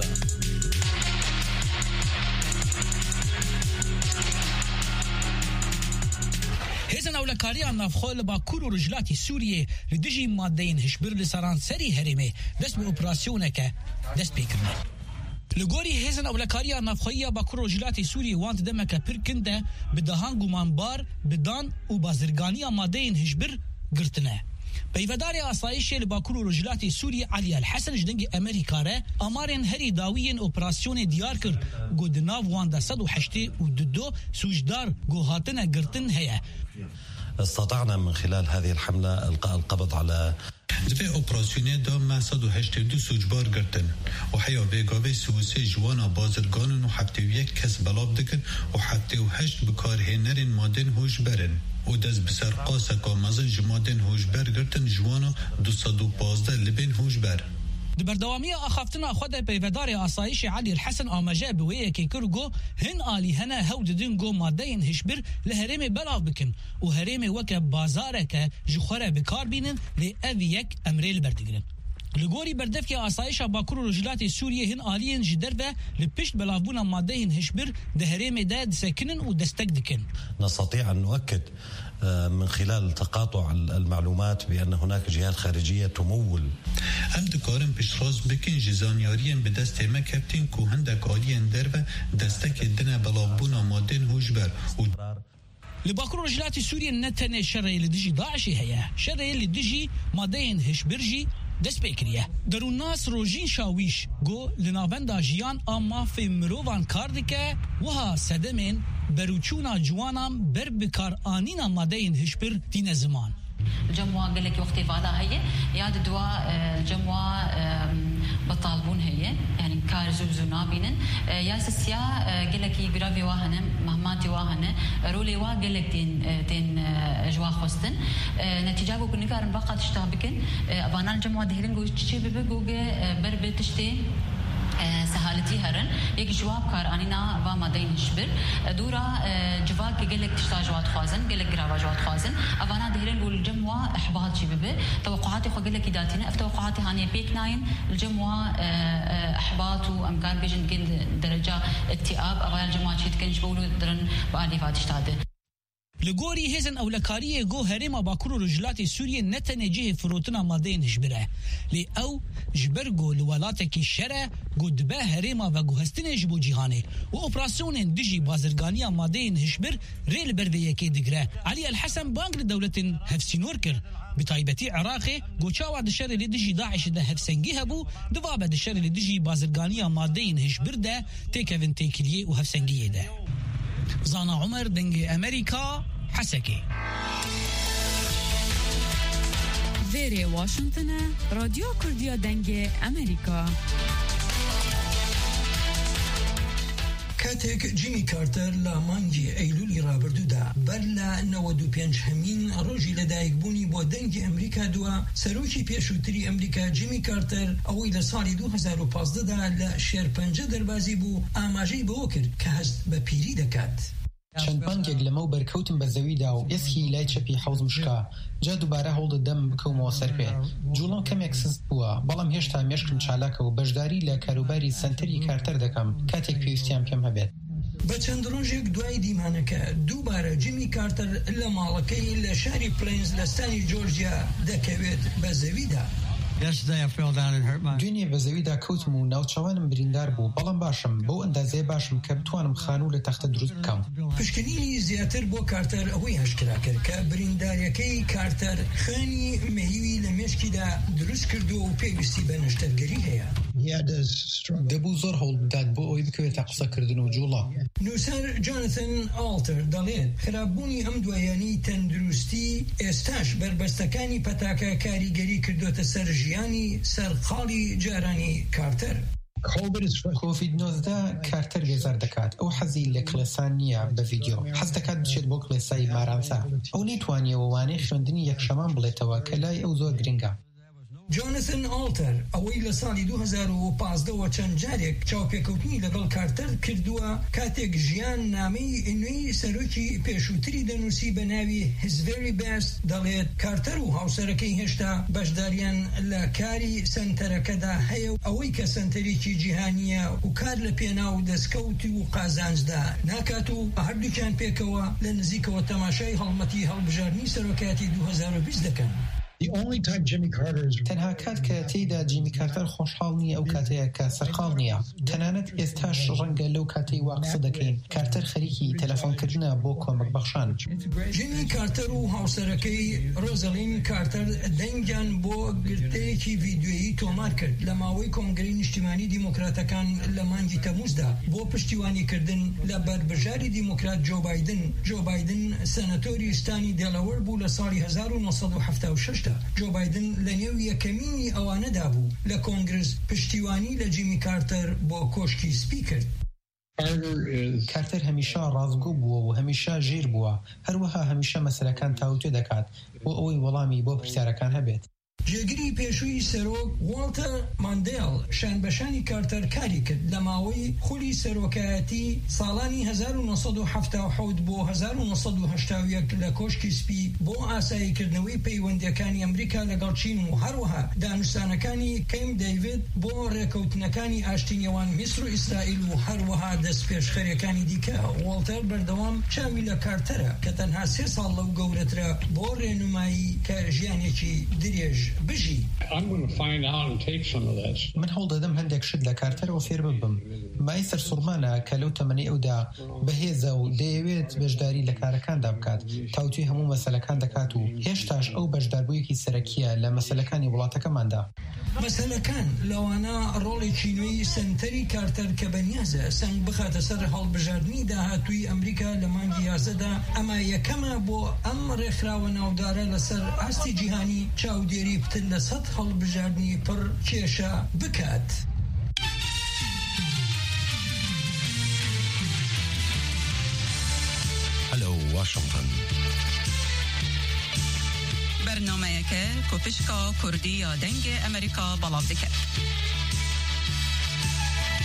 هزن أولكاريا نافخول باكور ورجلاتي سوريا لدجي مادين هشبر لسران سري هرمي دست بأوبراسيونك دست بيكرنا. لغوري هزن أولكاريا نافخويا باكور ورجلاتي سوريا وانت دمك بركنده بدهان قمانبار بدان وبازرگانيا مادين هشبر قرتنه. پیوداری آسایش لباکور و رجلات سوریه علی الحسن جدنگ امریکا را امارن هری داویین اپراسیون دیار کرد گودناو واندا 182 سوجدار گوهاتنا گرتن هيا. استطعنا من خلال هذه الحملة إلقاء القبض على دفع اوپراسیون دا 182 سوجبار گرتن و حیا ویگاوی 33 جوانا بازرگانن و 71 کس بلاب دکن و 78 بکار هنرین مادن هوش برن و دست بسر قاسه کامازن جمادن هوش بر گرتن جوانا 215 لبین هوش بر. دبردوامیه آخافتنا خود پیودار آسایش علی الحسن آمجه بویه که کرگو هن آلی هنه هوددن گو مادین هشبر لهرم بلاو بکن و هرم وک بازاره که جخوره بکار بینن لی اوی یک امریل بردگرن. لگوری بردف که آسایش باکور و رجلات سوریه هن آلیین جدر و لپشت بلاوبونا مادین هشبر دهرم داد سکنن و دستک دکن. نستطيع أن نؤكد من خلال تقاطع المعلومات بأن هناك جهات خارجية تمول. هم دكارن بشراز بكن جزانياريين بدست ما كابتن كو هندك آليين دربه دستك الدنا بلابونا مادين هجبر لباكور رجلات سوريا نتنه شرعي لدجي داعشي هيا شرعي لدجي مادين هشبرجي دست بکریه درون ناس روژین شاویش گو لناوندا جیان اما فی مروان کاردکه وها سدمین بروچونا جوانام بر بکار آنینا مادین هشبر دین زمان الجموع قال لك وقت فاضا هي يا دوا الجموع بطالبون هي يعني كارزوزو نابين يا سسيا قال لك يغرافي واهنا مهماتي واهنا رولي وا قال لك تين جوا خوستن نتيجه بو كنكارن فقط اشتابكن ابانا الجموع دهرين جو تشي بيبغو بربتشتي سهالتي هرن يك جواب كار انينا با مدين شبر دورا جواك قالك تشتاج وات خوازن قالك غرافا جوات خوازن افانا دهرن والجموع احباط شي ببه توقعاتي خو قالك داتينا توقعاتي هاني بيك ناين الجموع احباط وامكان بيجن درجه اكتئاب افا الجموع شي تكنش بولو درن بعدي فاتشتاده لگوری هزن اولکاری گو هرم باکور و رجلات سوریه نتنجه فروتنا مادین هجبره لی او جبر گو لولات کی شره گو دبه هرم و گو هستن جبو جهانه و اپراسیون دجی بازرگانی مادین هجبر ریل برویه کی دگره علی الحسن بانک دولت هفسینور کر بتایبتی عراقی گوچاوا دشر لی دجی داعش ده هفسنگی هبو دوابه دشر لی دجی بازرگانی مادین هجبر ده تیکوین تیکلیه و هفسنگیه ده زانا عمر دنگ امریکا حسكي فيري واشنطن راديو كرديا دنگ امريكا کاتێک جیمی کارتەر لە مانگی ئەیلولی ڕابردوودا بەر لە 95 هەمین ڕۆژی لەدایکبوونی بۆ دەنگی ئەمریکا دووە سەرۆکی پێشووتری ئەمریکا جیمی کارتەر ئەوەی لە ساڵی 2015دا لە شێرپەنجە دەربازی بوو ئاماژەی بەوە کرد کە هەست بە پیری دەکات. چەند بانگێک لەمەو بەرکەوتم بە زەویدا و ئێسکی لای چەپی حەوزم شکا جا دووبارە هەوڵ دەم بکەومەوە سەر پێ جوڵان کەمێک سست بووە بەڵام هێشتا مێشکم چالاکە و بەشداری لە کاروباری سنتەری کارتەر دەکەم کاتێک پێویستیان پێم هەبێت. بە چەند ڕۆژێک دوای دیمانەکە دووبارە جیمی کارتەر لە ماڵەکەی لە شاری پلینز لە ستانی جۆرجیا دەکەوێت بە زەویدا. دوێنێ بە زەویدا کەوتم و ناوچەوانم بریندار بوو بەڵام باشم بەو ئەندازەیە باشم کە بتوانم خانوو لە تەختە دروست بکەم. پشکنینی زیاتر بۆ کارتەر ئەوەی هەشکرا کرد کە برینداریەکەی کارتەر خوێنی مەهیوی لە مێشکیدا دروست کردو و پێویستی بە نەشتەرگەری هەیە. دەبوو زۆر هەوڵ بدات بۆ ئەوەی بکەوێتە قسەکردن و جوڵە. نووسەر جۆنەتن ئالتر دەڵێت خراپبوونی ئەم دوایانی تەندروستی ئێستاش بربەستەکانی پەتاکە کاریگەری کردوتە سەر ژیانی سەرقاڵی جارانی کارتەر. کۆڤید-19 کارتەر بێزار دەکات ئەو حەزی لە کڵێسان نییە بە ڤیدیۆ حەز دەکات بچێت بۆ کڵێسای مارانسا ئەو نەیتوانیەوە وانەی خوێندنی یەکشەمان بڵێتەوە کە لای ئەو زۆر گرنگە. جۆنەتن ئالتەر ئەوەی لە ساڵی 2015ەوە چەند جارێک چاوپێکەوتنی لەگەڵ کارتەر کردووە کاتێک ژیان نامەی نوێی سەرۆکی پێشووتری دەنووسی بە ناوی His Very Best دەڵێت کارتەر و هاوسەرەکەی هێشتا بەشداریان لە کاری سنتەرەکەدا هەیە و ئەوەی کە سنتەرێکی جیهانیە و کار لە پێناو دەستکەوتی و قازانجدا ناکات و هەردووکیان پێکەوە لە نزیکەوە تەماشای هەڵمەتی هەڵبژاردننی سەرۆکاتی 2020 دەکەن. تەنها کات کە تێیدا جیمی کارتەر خۆشحاڵ نییە ئەو کاتەیە کە سەرقاڵ نییە تەنانەت ئێستاش ڕەنگە لەو کاتەی وا قسە دەکەین کارتەر خەریکی تەلەفۆنکردنە بۆ کۆمەک بەخشان. جیمی کارتەر و هاوسەرەکەی ڕۆزەلین کارتەر دەنگیان بۆ گرتەیەکی ڤیدیۆیی تۆمار کرد لە ماوەی کۆنگرەی نیشتیمانی دیموکراتەکان لە مانگی تەمووزدا بۆ پشتیوانیکردن لە بەربژاری دیموکرات جۆ بایدن سەنەتۆری ستانی دێلەوەر بوو لە ساڵی 1976 جو بایدن لە نێو یەکەمینی ئەوانەدا بوو لە کۆنگرس پشتیوانی لە جیمی کارتەر بۆ کۆشکی سپی کرد. کارتەر هەمیشە ڕازگۆ بووە و هەمیشە ژیر بووە هەروەها هەمیشە مەسەلەکان تاوتوێ دەکات بۆ ئەوەی وەڵامی بۆ پرسیارەکان هەبێت. جێگیری پێشووی سەرۆک والتەر ماندێل شانبەشانی کارتەر کاری کرد لە ماوەی خولی سەرۆکایەتی ساڵانی 1970 بۆ 1970 لە کۆشکی سپی بۆ ئاساییکردنەوەی پەیوەندیەکانی ئەمریکا لەگەڵ چین و هەروەها دانوستانەکانی کەیم دەیڤید بۆ ڕێکەوتنەکانی ئاشتینەوان میسر و ئیسرائیل و هەروەها دەستپێشخەرەکانی دیکە. والتەر بەردەوام چاوی لە کارتەرە کە تەنها 3 ساڵ لەو گەورەترە بۆ ڕێنمایی کە ژیانێکی درێژ بژی. من هەوڵ دەدەم هەندێک شت لە کارتەرەوە فێر ببم مای سەرسوڕمانە کە لەو تەمەنی ئەودا بەهێزە و دەیەوێت بەشداری لە کارەکاندا بکات تاوتوی هەموو مەسەلەکان دەکات و هێشتاش ئەو بەشداربوویەکی سەرەکیە لە مەسەلەکانی وڵاتەکەماندا. مەسەلەکان لەوانە ڕۆڵێکی نوێی سنتەری کارتەر کە بەنیازە سنگ بخاتە سەر هەڵبژاردننی داهاتووی ئەمریکا لە مانگی 11دا ئەمە یەکەمە بۆ ئەم ڕێکخراوە ناودارە لەسەر ئاستی جیهانی چاودێری پتن لە سەد هەڵبژاردننی پڕ کێشە بکات. هەلو واشنطن برنامه‌یەکە کۆپشکا کوردی یا دەنگ ئەمریکا بەڵاو دەکات.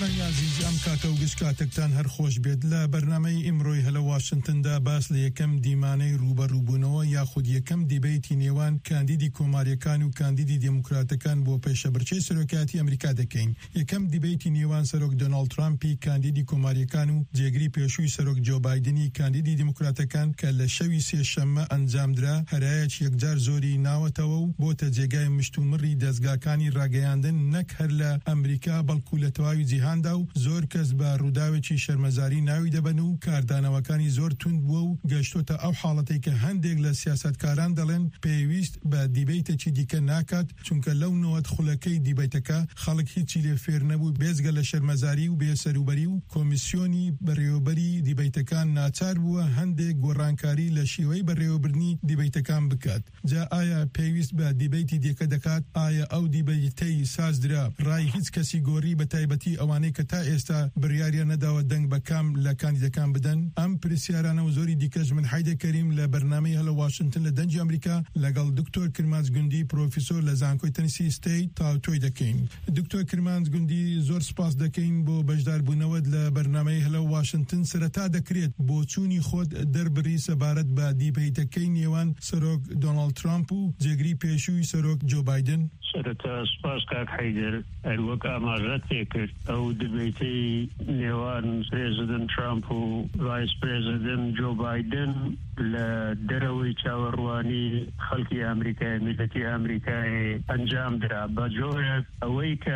بیسەرانی عزیز ئەم کاتە و گشتکاتێکتان هەر خۆش بێت لە بەرنامەی ئیمڕۆی هەلە واشنگتندا باس لە یەکەم دیمانەی ڕوبەڕووبوونەوە یاخود یەکەم دیبەیتی نێوان کاندیدی کۆماریەکان و کاندیدی دموکراتەکان بۆ پێشەبرچەی سەرۆکایەتی ئەمریکا دەکەین. یەکەم دیبەیتی نێوان سەرۆک دۆناڵد ترامپی کاندیدی کۆماریەکان و جێگری پێشووی سەرۆک جو بایدنی کاندیدی دموکراتەکان کە لە شەوی سێشەممە ئەنجامدرا هەرایەک یەکجار زۆری ناوەتەوە و بۆتە جێگای مشتومڕی دەستگاکانی ڕاگەیاندن نەک هەر لە ئەمریکا بەڵکو لە تەواوی جیهاندا و زۆر کەس بە ڕووداوێکی شەرمەزاری ناوی دەبن و کاردانەوەکانی زۆر تند بووە و گەشتۆتە ئەو حاڵەتەی کە هەندێک لە سیاسەتکاران دەڵێن پێویست بە دیبەیتێکی دیکە ناکات چونکە لەو نەوەت خولەکەی دیبەیتەکە خەڵک هیچی لێ فێر نەبوو بێزگە لە شەرمەزاری و بێسەروبەری و کۆمیسیۆنی بەڕێوەبەری دیبەیتەکان ناچار بووە هەندێک گۆڕانکاری لە شیوەی بەڕێوەبردنی دیبەیتەکان بکات. جا ئایا پێویست بە دیبەیتی دیکە دەکات؟ ئایا ئەو دیبەیتەی سازدرا ڕای هیچ کەسی گۆڕی بە تایبەتی ئەوانەی کە تا ئێستا بڕیاریە نەداوە دەنگ بە کام لە کاندیدەکان بدەن؟ ئەم پرسیارانە و زۆری دیکەش من حیدە کەریم لە بەرنامەی هەلە واشنگتن لە دەنجی ئەمریکا لەگەڵ دکتۆر کرمانج گوندی پرۆفیسۆر لە زانکۆی تەنیسی ستەیت تاوتۆی دەکەین. دکتۆر کرمانج گوندی زۆر سپاس دەکەین بۆ بەشداربوونەوەت لە بەرنامەی هەلە واشنگتن. سەرەتا دەکرێت بۆ چوونی خۆت دەربڕی سەبارەت بە دیبەیتەکەی نێوان سەرۆک دۆناڵد ترامپ و جێگری پێشووی سەرۆک جو بایدن؟ سەرەتا سپاس کاک حەیدەر هەروەک ئاماژەت پێکرد ئەو دیبەیتەی نێوان پرێزیدنت ترامپ و ڤایس پرێزیدنت جو بایدن لە دەرەوەی چاوەڕوانی خەڵکی ئەمریکای میلەتی ئەمریکای ئەنجام درا بە جۆرێک ئەوەی کە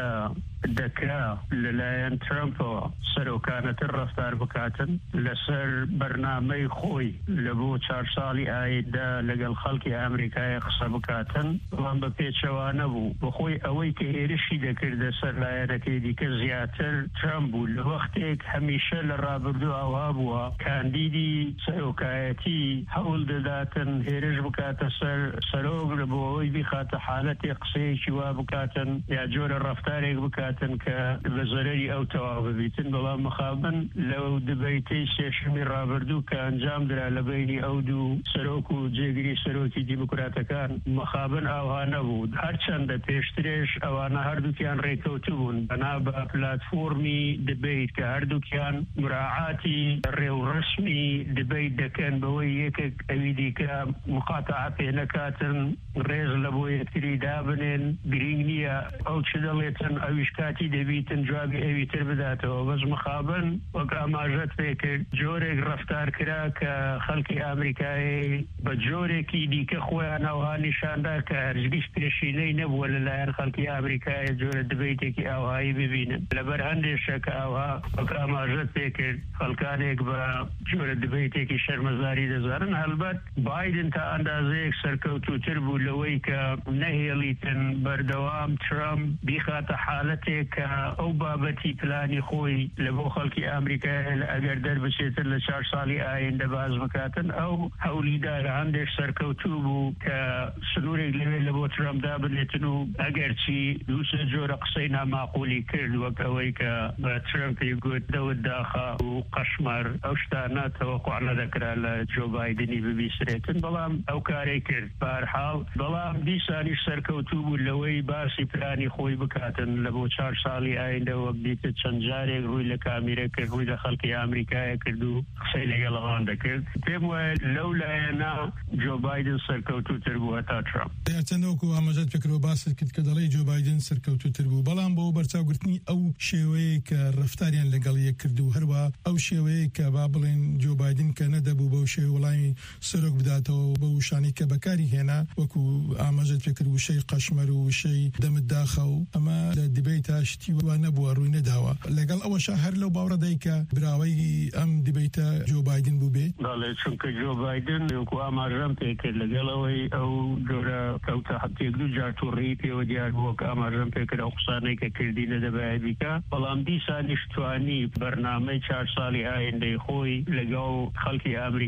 دەکرا لەلایەن ترامپەوە سەرۆکانەتر ڕەفتار بکاتن لەسەر بەرنامەی خۆی لە بۆ 4 ساڵی ئایندا لەگەڵ خەڵکی ئەمریکای قسە بکاتن وان بە پێچەوانە بوو بەخۆی ئەوەی کە هێرشی دەکردە سەر لایەنەکەی دیکە زیاتر ترامپ بوو لە وەختێک هەمیشە لە ڕابردوو ئاوا بووە کاندیدی سەرۆکایەتی هەوڵ دەداتن هێرش بکاتە سەر سەرۆک لە بۆ ئەوەی بیخاتە حالەتێ قسەیەکی وا بکاتن یا جۆرە ڕەفتارێک بکاتن کە بە زەرەری ئەو تەواو ببیتن. بەڵام مخابن لەو دبەیتەی سێشەمی ڕابردوو کە ئەنجام درا لە بینی ئەو دوو سەرۆک و جێگری سەرۆکی دیموکراتەکان مخابن ئاوها نەبوو. هەرچەندە پێشترێش ئەوانە هەردووکیان ڕێکەوتوو بوون بەنا بە پلاتفۆرمی دبەیت کە هەردووکیان مراعاتی ڕێوڕسمی دبەیت دەکەن بەوەی یەکێک ئەوی دیکە مقاتعە پێ نەکاتن ڕێز لە بۆ یەکتری دابنێن گرنگ نییە ئەو چ دەڵێتن ئەویش کاتی دەبیتن جوابی ئەوی تر بداتەوە. بەس مخابن وەک ئاماژەت پێکرد جۆرێک ڕەفتار کرا کە خەڵکی ئەمریکای بە جۆرێکی دیکە خۆیان ئەوها نیشاندا کە هەرگیز پێشینەی نەبووە لەلایەن خەڵکی ئەمریکای جۆرە دبەیتێکی ئاوایی ببینن. لەبەر هەندێشە کە ئاوها وەک ئاماژەت پێکرد خەڵکانێک بە جۆرە دبەیتێکی شەرمەزاری دەزانن. هەلبەت بایدن تا ئەندازەیەک سەرکەوتووتر بوو لەوەی کە نەهێڵیتن بەردەوام ترامپ بیخاتە حالەتێک کە ئەو بابەتی پلانی خۆی لە بۆ خەڵکی ئەمریکای ئەگەر دەربچێتن لە 4 ساڵی ئایندە باز بکاتن ئەو هەولیدارە هەندێک سەرکەوتوو بوو کە سنوورێک لەوێ لە بۆ ترامپدا بنێتن و ئەگەرچی دووسێ جۆرە قسەی ناماقولی کرد وەک ئەوەی کە بە ترامپی گوت دەوت داخا و قەشمەر ئەو شتانە تەوەقوع نەدەکرا لە جو بایدنی ببیسرێتن بەڵام ئەو کارەی کرد. بەهەرحاڵ بەڵام دیسانیش سەرکەوتوو بوو لەوەی باسی پلانی خۆی بکاتن لە بۆ 4 ساڵی ئایندە وەک دیتە چەند جارێک ڕووی لە کامیرە کرد ڕووی لە خەڵکی ئەمریکایە کرد و قسەی لەگەڵەوان دەکرد. پێم وایە لەو لایەنە جو بایدن سەرکەوتووتر بوو هەتا ترامپ. چەندەوەکو ئاماژەت پێکرەوە باست کرد کە دەڵێ جو بایدن سەرکەوتووتر بوو بەڵام بۆ بەرچاوگرتنی ئەو شێوەیە کە ڕەفتاریان لەگەڵ یەک کرد و هەروە ئەو شێوەیە کە با بڵێن جو بایدن کە نەدەبوو بەو شێوە وەڵامی سەرۆک بداتەوە بە وشانی کە بەکاری هێنا وەکو ئاماژەت پێکرد وشەی قەشمەر و وشەی دەمت داخە و ئەمە لە دیبەیتە شتی وان نەبووە ڕووی نەداوە. لەگەڵ ئەوەش هەر لەو باوەڕەدەی کە براوەی ئەم دیبەیتە جو بایدن بوو بێ؟ بەڵێ چونکە جو بایدن وەکو ئاماژەم پێکرد لەگەڵەوەی ئەو جۆرە کەوتە هەفتێک دوو جار تووڕێی پێوە دیار بووە کە ئاماژەم پێکرد ئەو قسانەی کە کردی نەدەبایە بیکە بەڵام دیسانیش توانی بەرنامەی 4 ساڵی ئایندەی خۆی لەگەڵ خەڵکی ئەمریکای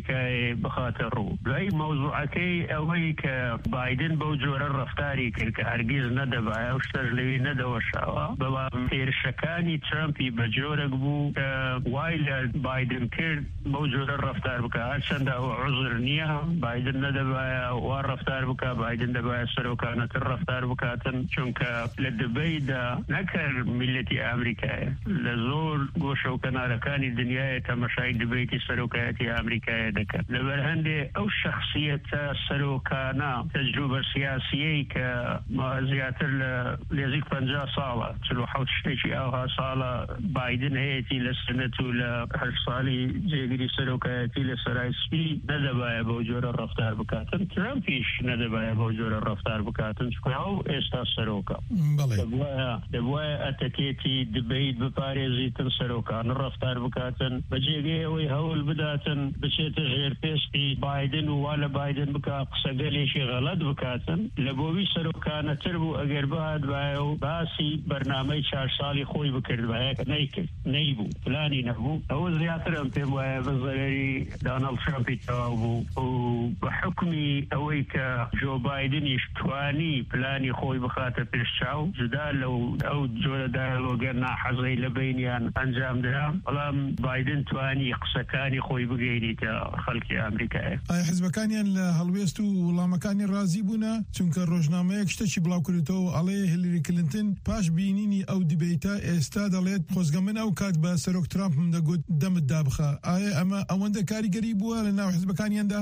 لێ بخاتە ڕوو دوای مەوزوعەکەی ئەوەی کە بایدن بەو جۆرە ڕەفتاری کرد کە هەرگیز نەدەبایە و شتەش لەوی نەدەوەشاوە بەڵام هێرشەکانی ترامپی بە جۆرەك بوو کە وای لە بایدن کرد بەو جۆرە ڕەفتار بکە هەرچەندە ئەوە عوزر نییە بایدن نەدەبایە وا ڕەفتار بکە بایدن دەبایە سەرۆکانەتر ڕەفتار بکاتن چونکە لە دبەیدا نەکرد میلەتی ئامریکایە لە زۆر گۆشە و کەنارەکانی دنیای تەمەشای دبەیتی سەرۆکایەتی ئامریکایە دەکات لەبەر هەندێ ئەو شەخصیەتە سەرۆکانە تەجروبە سیاسیەی کە زیاتر لە نێزیک 50 ساڵە 47 شتێکی ئەوها ساڵە بایدن هەیەی لە سنەت و لە 8 ساڵی جێگیری سەرۆکایەتی لە سەرای سپی نەدەبایە بەو جۆرە ڕەفتار بکاتن ترامپیش نەدەبایە بەو جۆرە ڕەفتار بکاتن چکە ئەو ئێستا سەرۆکە دەبوایە ئەتەکێتی دبەیت بپارێزیتن سەرۆکان ڕەفتار بکاتن بە جێگەی ئەوەی هەوڵ بداتن بچێتە ژێرپێستی بایدن و وا لە بایدن بکە قسەگەلێکی غەڵەت بکاتن لە بۆوی سەرۆکانەتر بوو ئەگەر بهاتبایە و باسی بەرنامەی 4 ساڵی خۆی بکردبایە کە نەیکرد نەیبوو پلانی نەبوو ئەوە زیاتر ئەم پێم وایە بە زەرەری دانەڵد ترامپی تەواو بوو و بە حکمی ئەوەی کە جۆ بایدنیش توانی پلانی خۆی بخاتە پێشچاو جدا لەو ئەو جۆرە دایلۆگە ناحەزەی لە بینیان ئەنجام درا بەڵام بایدن توانی قسەکانی خۆی بگەیریتە خەڵکی ئەمریکایە ئایا حیزبەکانیان لە هەڵوێست و وڵامەکانی رازی بوونە چونکە ڕۆژنامەیەک شتێکی بڵاو کردێتەوە ئەڵێ هیلاری کلینتن پاش بینینی ئەو دیبێتە ئێستا دەڵێت خۆزگە من ئەو کات بە سەرۆک ترامپم دەگوت دەمت دابخە ئایا ئەمە ئەوەندە کاریگەری بووە لە ناو حیزبەکانیاندا؟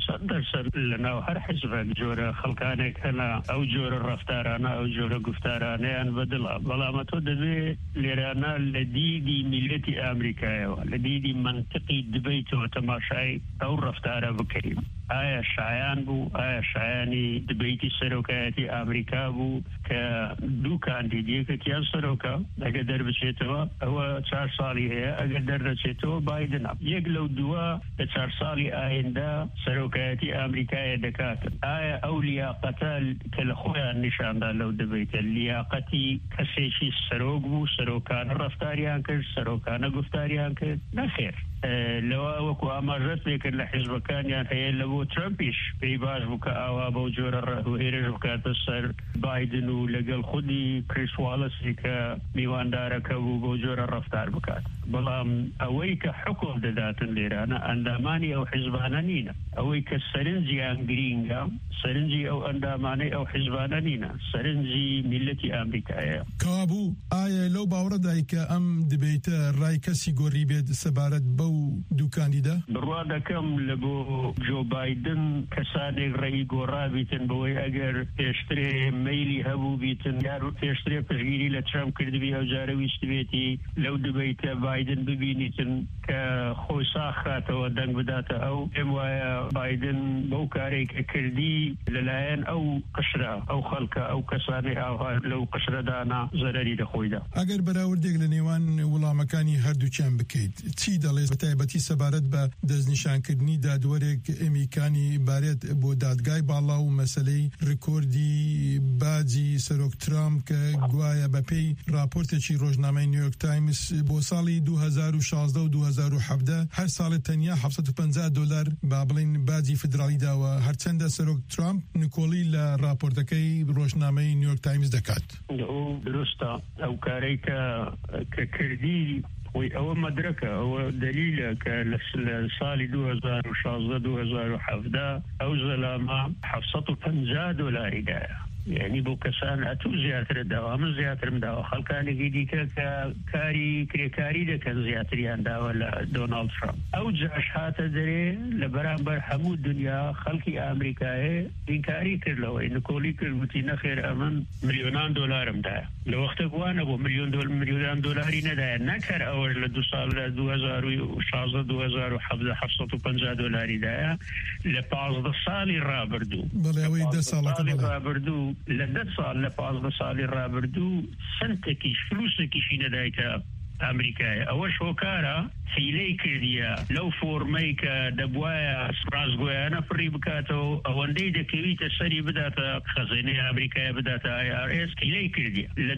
100% لە ناو هەر حیزبێک جۆرە خەڵکانێک هەنا ئەو جۆرە ڕەفتارانە ئەو جۆرە گفتارانەیان بەدڵە بەڵام تۆ دەبێت لێرانە لە دیدی میلەتی ئامریکایەوە لە دیدی منطقی دبەیتەوە تەماشای ئەو ڕەفتارە بکەین ئایا شایان بوو ئایا شایانی دبەیتی سەرۆکایەتی ئامریکا بوو کە دوو کاندیدیەکەکیان سەرۆکە ئەگە دەربچێتەوە ئەوە 4 ساڵی هەیە ئەگەر دەردەچێتەوە بایدنە یەک لەو دووە لە 4 ساڵی ئایندا سەرۆکایەتی ئامریکایە دەکاتن ئایا ئەو لیاقەتە کە لە خۆیان نیشاندا لەو دەبێتە لیاقەتی کەسێکی سەرۆک بوو سەرۆکانە ڕەفتاریان کرد سەرۆکانە گفتاریان کرد نەخێر لەوە وەکو ئاماژەت پێکرد لە حیزبەکانیان هەیە لە بۆ ترامپیش پێی باش بوو کە ئاوا بەو جۆرە ڕاهێرش بکاتە سەر بایدن و لەگەڵ خودی کریس واڵسی کە میواندارەکە بوو بەو جۆرە ڕەفتار بکات بەڵام ئەوەی کە حکم دەداتن لێرانە ئەندامانی ئەو حیزبانە نینە ئەوەی کە سەرنجیان گرینگە سەرنجی ئەو ئەندامانەی ئەو حیزبانە نینە سەرنجی میلەتی ئامریکایە کابوو ئایا لەو باوەڕەدای کە ئەم دبێتە ڕای کەسی گۆڕی بێت سەبارەت بەو دووکاندیدا بڕوا دەکەم لە بۆ جۆ بایدن کەسانێک ڕێی گۆڕا بیتن بەوەی ئەگەر پێشترێ مەیلی هەبوو بیتن یار پێشترێ پشگیری لە ترامپ کردبی ئەو جارە ویست بێتی لەو دبەیتە بایدن ببینیتن کە خۆی ساخاتەوە دەنگ بداتە ئەو پێم وایە بایدن بەو کارێک کە کردی لەلایەن ئەو قشرە ئەو خەڵکە ئەو کەسانی ئاوا لەو قشرەدانا زەرەری دەخۆیدا ئەگەر بەراوردێک لە نێوان وڵامەکانی هەردووچیان بکەیت چی دەڵێت بەتایبەتی سەبارەت بە دەستنیشانکردنی دادوەرێک ئەمیکانی بارێت بۆ دادگای باڵا و مەسلەی ڕکۆردی باجی سەرۆک ترامپ کە گوایە بەپێی راپۆرتێکی ڕۆژنامەی نیویۆرک تایمز بۆ ساڵی 2016 و 2017 هەر ساڵی تەنیا $750 با بڵین باجی فدرالی داوە هەرچەندە سەرۆک ترامپ نکۆڵی لە راپۆرتەکەی ڕۆژنامەی نیویۆرک تایمز دەکات درستە ئەو کارەی کە کردی ئەوە مەدرکە ئەوە دلیلە کە لە ساڵی 2016-2017 ئەو زەلامە $750 دایە یعنی بۆ کەسان ئەتوو زیاتر داوە من زیاترم داوە خەڵکانێکی دیکە کە کاری کرێکاری دەکەن زیاتریان داوە لە دۆناڵد ترامپ ئەو جاش هاتە دەرێ لە بەرامبەر هەموو دنیا خەڵکی ئامریکایە ئینکاری کردلەوەی نکۆلی کردوتی نەخێر ئەمن ملیۆنان دۆلارم دایە لە وەختە گوانە بۆ ملیۆنان دۆلاری نەدایە نەکەر ئەوەش لە 2 ساڵ لە 2016-2017 $750 دایە لە 15 ساڵی ڕابردوو لە 10 ساڵ لە 15 ساڵی ڕابردوو سنتێکیش فلوسێکیشی نەدایکە ئەمریکایە ئەوە شۆکارە حیلەی کردیە لەو فۆرمەی کە دەبوایە ڕازگۆیانە فڕی بکاتەوە ئەوەندەی دەکەویتە سەری بداتە خەزینەی ئەمریکای بداتە IRS حیلەی کردیە لە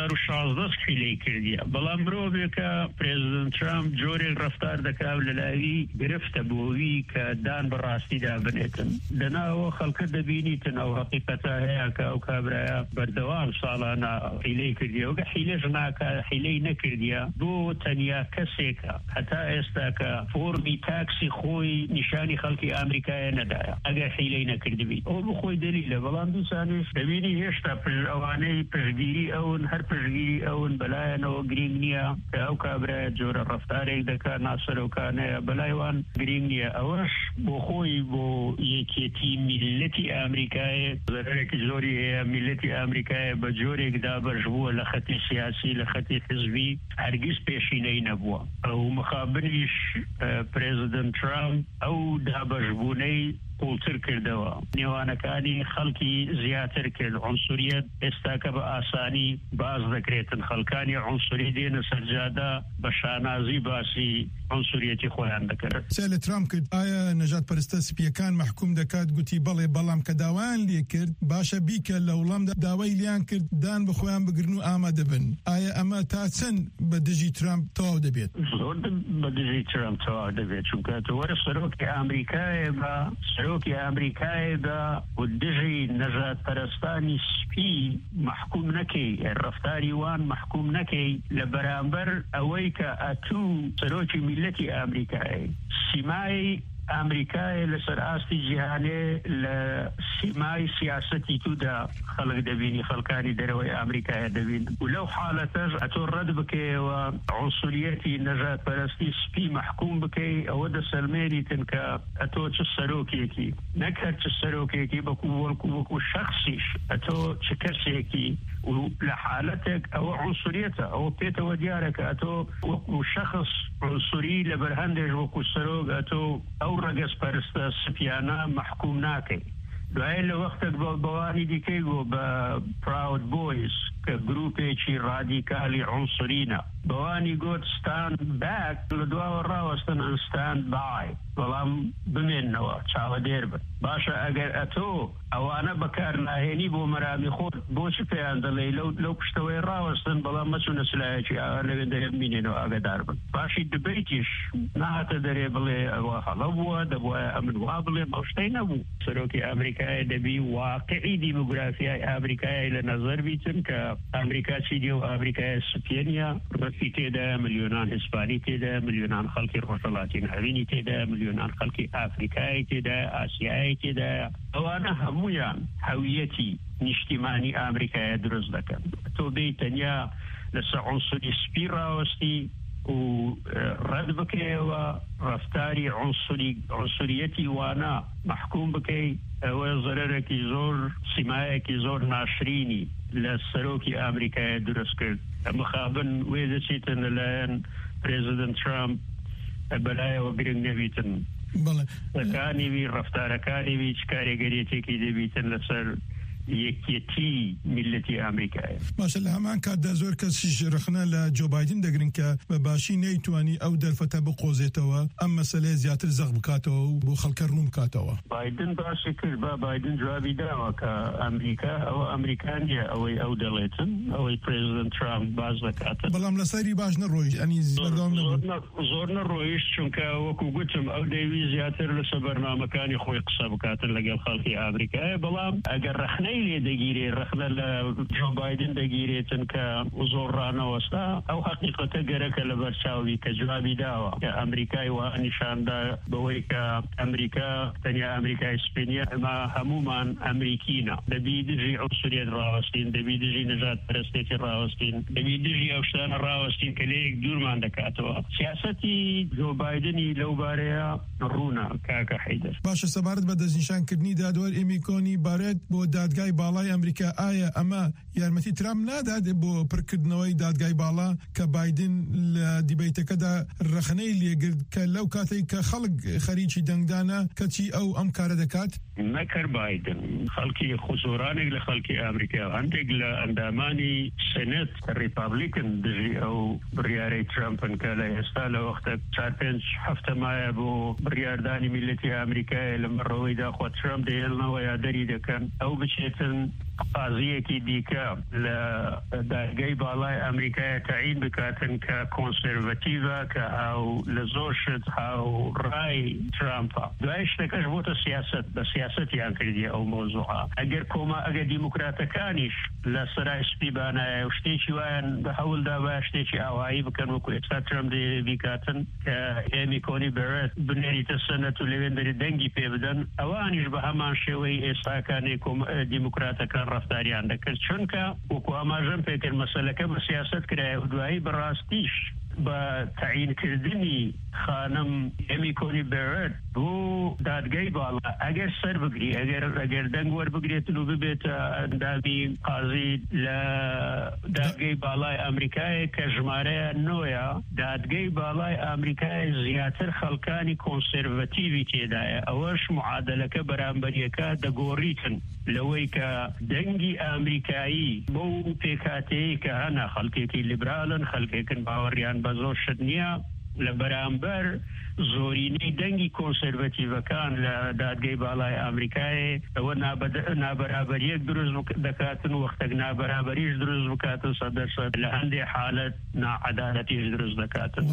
2016 حیلەی کردیە بەڵام مرۆڤێکە پرێزیدنت ترامپ جۆرێک ڕەفتار دەکات لەلایوی گرفتە بۆوی کە دان بەڕاستیدا بنێتن لەناوە خەڵکە دەبینیتن ئەو حەقیقەتە هەیە کە ئەو کابرایە بەردەوام ساڵانە حیلەی کردیە وەگە حیلەش ناکە حیلەی نەکردیە بۆ تەنیا کەسێکە هەتا ئێستا کە فۆرمی تاکسی خۆی نیشانی خەڵکی ئامریکایە نەدایە ئەگەر حیلەی نەکردبی ئەو بخۆی دلیلە بەڵام دووسانیش دەبینی هێشتا ئەوانەی پشگیری ئەون هەر پشگیری ئەون بەلایەنەوە گرنگ نییە کە ئەو کابرایە جۆرە ڕەفتارێک دەکات ناسەرۆکانەیە بەلایوان گرنگ نییە ئەوەش بۆ خۆی بۆ یەکێتی میلەتی ئامریکایە زەرێکی زۆری هەیە میلەتی ئامریکایە بە جۆرێکدا بەشبووە لە خەتی سیاسی لە خەتی حزبی هەرگیز پێشینەی نەبووە ئەو مخابنیش پرێزیدنت ترامپ ئەو دابەشبوونەی قوڵتر کردەوە نێوانەکانی خەڵکی زیاتر کرد عنصریەت ئێستا کە بە ئاسانی باز دەکرێتن خەڵکانی عنصری دێنە سەرجادا بە شانازی باسی عنصریەتی خۆیان دەکرێت سێ لە ترامپ کرد ئایا نەجات پەرستە سپیەکان محکوم دەکات گوتی بەڵێ بەڵام کە داوایان لێ کرد باشە بیکە لە وڵامدا داوای لیان کرد دان بخۆیان بگرن و ئامادە بن ئایا ئەمە تا چەند بە دژی ترامپ تەواو دەبێت زۆر بە دژی ترامپ تەواو دەبێت چونکە وەرە سەرۆکی ئامریکایە بە سەرۆکی ئامریکایە بە و دژی نەجات پەرستانی سپی محکوم نەکەی ڕەفتاری وان محکوم نەکەی لە بەرامبەر ئەوەی کە ئەتوو سەرۆکی میلەتی ئامریکایی سیمای ئامریکای لەسەر ئاستی جیهانێ لە سیمای سیاسەتی تودا خەڵک دەبینی خەڵکانی دەرەوەی ئامریکایە دەبین و لەو حاڵەتەش ئەتۆ ڕەت بکەیەوە عنصریەتی نەجات پەرستی سپی محکوم بکەی ئەوە دەسەلمێنیتن کە ئەتۆ چ سەرۆکێکی نەکرد چ سەرۆکێکی وەکو شەخصیش ئەتۆ چ کەسێکی و لە حالەتێک ئەوە عنصریەتە ئەوە پێتەوە دیارە کە ئەتۆ وەکو شەخص عنصری لە بەرهەندێش وەکو سەرۆک ئەتۆ ئەو ڕەگەز پەرستە سپیانە محکوم ناکەی دوایە لە وەختێک بەوانی دیکەی بۆ بە پراود بۆیز کە گروپێکی ڕادیکالی عنصرینە بەوانی گوت ستاند باک لە دواوە ڕاوەستن ئەن ستاند بای بەڵام بمێننەوە چاوەدێر بن باشە ئەگەر ئەتۆ ئەوانە بەکار ناهێنی بۆ مەرامی خۆت بۆچی پێیان دەڵێ لەو پشتەوەی ڕاوەستن بەڵام مەچوونە سلایەکی ئاوار لەوێ دەبینێنەوە ئاگادار بن باشی دبیتیش نهاتە دەرێ بڵێ ئەوە هەڵە بووە دەبوایە ئەمن وا بڵێ بەشتەی نەبوو سەرۆکی ئەمریکای دەبی واقعی دیموگرافیای ئامریکای لە نەزەر بیتن کە ئەمریکا چیدی و ئامریکای سپێنیا ڕەتی تێدا ملیۆنان هیسپانی تێدا ملیۆنان خەڵکی ڕۆژهەڵاتی ناوینی تێدا ملیۆنان خەڵکی ئافریکای تێدا ئاسیایی تێدا ئەوانە هەمویان هەویەتی نیشتیمانی ئامریکایە دروست دەکەن تۆ بێی تەنیا لەسەر عنصری سپی ڕاوەستی و ڕەت بکەیەوە ڕەفتاری عنصریەتی وانە محکوم بکەی ئەوە زەرەرێکی زۆر سیمایەکی زۆر ناشرینی لە سەرۆکی ئامریکایە دروست کرد مخابن وێ دەچیتن لەلایەن پرێزیدنت ترامپ بەلایەوە گرنگ نەبیتن ڕەفتارەکانیوی ڕەفتارەکانیوی چ کارێگەریەتێکی دەبیتن لەسەر یەکێتی میلەتی ئامریکایە باشە لە هەمان کاتدا زۆر کەسیش رەخنە لە جۆ بایدن دەگرن کە بە باشی نەیتوانی ئەو دەرفەتە بقۆزێتەوە ئەم مەسەلەیە زیاتر زەق بکاتەوە و بۆ خەڵکە ڕوون بکاتەوە بایدن باسی کرد با بایدن جوابی داوە کە ئەمریکا ئەوە ئەمریکانیە ئەوەی ئەو دەڵێتن ئەوەی پرێزیدنت ترامپ باز دەکاتن بەڵام لەسەری باش نەڕۆیشت ئەنی زۆر نەڕۆیشت چونکە وەکو گوتم ئەو دەیوی زیاتر لەسەر بەرنامەکانی خۆی قسە بکاتن لەگەڵ خەڵکی ئامریکایە بەڵام ئەگەر ڕەخنەی لێ دەگیرێ ڕەخنە لە جۆ بایدن دەگیرێتن کە زۆر ڕانەوەستا ئەو حەقیقەتە گەرەکە لە بەرچاوی کە جوابی داوە کە ئەمریکای وا نیشاندا بەوەی کە ئەمریکا تەنیا ئەمریکای سپێنیە ئەمە هەمومان ئەمریکینە دەبی دژی عنصریەت ڕاوەستین دەبی دژی نەجات پەرستێتی ڕاوەستین دەبی دژی ئەو شتانە ڕاوەستین کە لەیەک دوورمان دەکاتەوە سیاسەتی جۆ بایدنی لەو بارەیە ڕوونە کاکە حەیدەر باشە سەبارەت بە دەستنیشانکردنی دادوەر ئێمیکۆنی بارێت بۆ دادگا دادگای باڵای ئەمریکا ئایا ئەمە یارمەتی ترامپ نادات بۆ پڕکردنەوەی دادگای باڵا کە بایدن لە دیبیتەکەدا ڕخنەی لێگرت کە لەو کاتێک کە خەڵک خەریکی دەنگدانە کەچی ئەم کارە دەکات نەکرد بایدن خەڵکی خزۆرانێک لە خەڵکی ئەمریکا هەندێک لە ئەندامانی سنت ریپابلیکن دژی ئەو بڕیارەی ترامپن کە لە ئێستا لە وەختە 4-5 هەفتە مایە بۆ بڕیاردانی میلەتی ئەمریکای لە مەڕەوەیدا خۆ ترامپ دەهێڵنەوە یا دەری دەکەن ئەو بچێتن قازیەکی دیکە لە دادگای باڵای ئەمریکای تعیین بکاتن کە کۆنسێرڤەتیڤە کە ئەو لە زۆر شت هاو ڕای ترامپە دوای شتەکەش بۆتە سیاست بە سیاسەتیان کردی ئەو مۆزوعە ئەگەر دیموکراتەکانیش لە سەرای سپیبانایە و شتێکی وایان بە هەوڵدا بە شتێکی ئاوایی بکەن وەکو ئێستا ترامپ دەبیکاتن کە ئێمی کۆنی بەرێت بنێریتە سەنەت و لەوێندەری دەنگی پێ بدەن ئەوانیش بە هەمان شێوەی ئێستاکانی دیموکراتەکان ڕفتاریان دەکرد چونکە وەکو ئاماژەم پێکرد مەسەلەکە بە سیاست کرایە و دوایی بەڕاستیش بە تعیینکردنی خانم ئێمی کۆنی بەرێت بۆ دادگای باڵا ئەگەر سەر بگری ئەگەر دەنگ وەربگرێتن و ببێتە ئەندامی قازی لە دادگای باڵای ئەمریکای کە ژمارەیە نۆیە دادگای باڵای ئەمریکای زیاتر خەڵکانی کۆنسێرڤەتیڤی تێدایە ئەوەش معادلەکە بەرامبەریەکە دەگۆڕیتن لەوەی کە دەنگی ئەمریکایی بۆ پێکاتەیە کە هەنا خەڵکێکی لیبرالن خەڵکێکن باوەڕیان بە زۆر شت نییە لە بەرامبەر زۆرینەی دەنگی کۆنسێرڤەتیڤەکان لە دادگای باڵای ئەمریکای ئەوە نابەرابەریەک دروست دەکاتن وەختێک نابەرابەریش دروست بکاتن 100% لە هەندێک حالەت ناعەدالەتیش دروست دەکاتن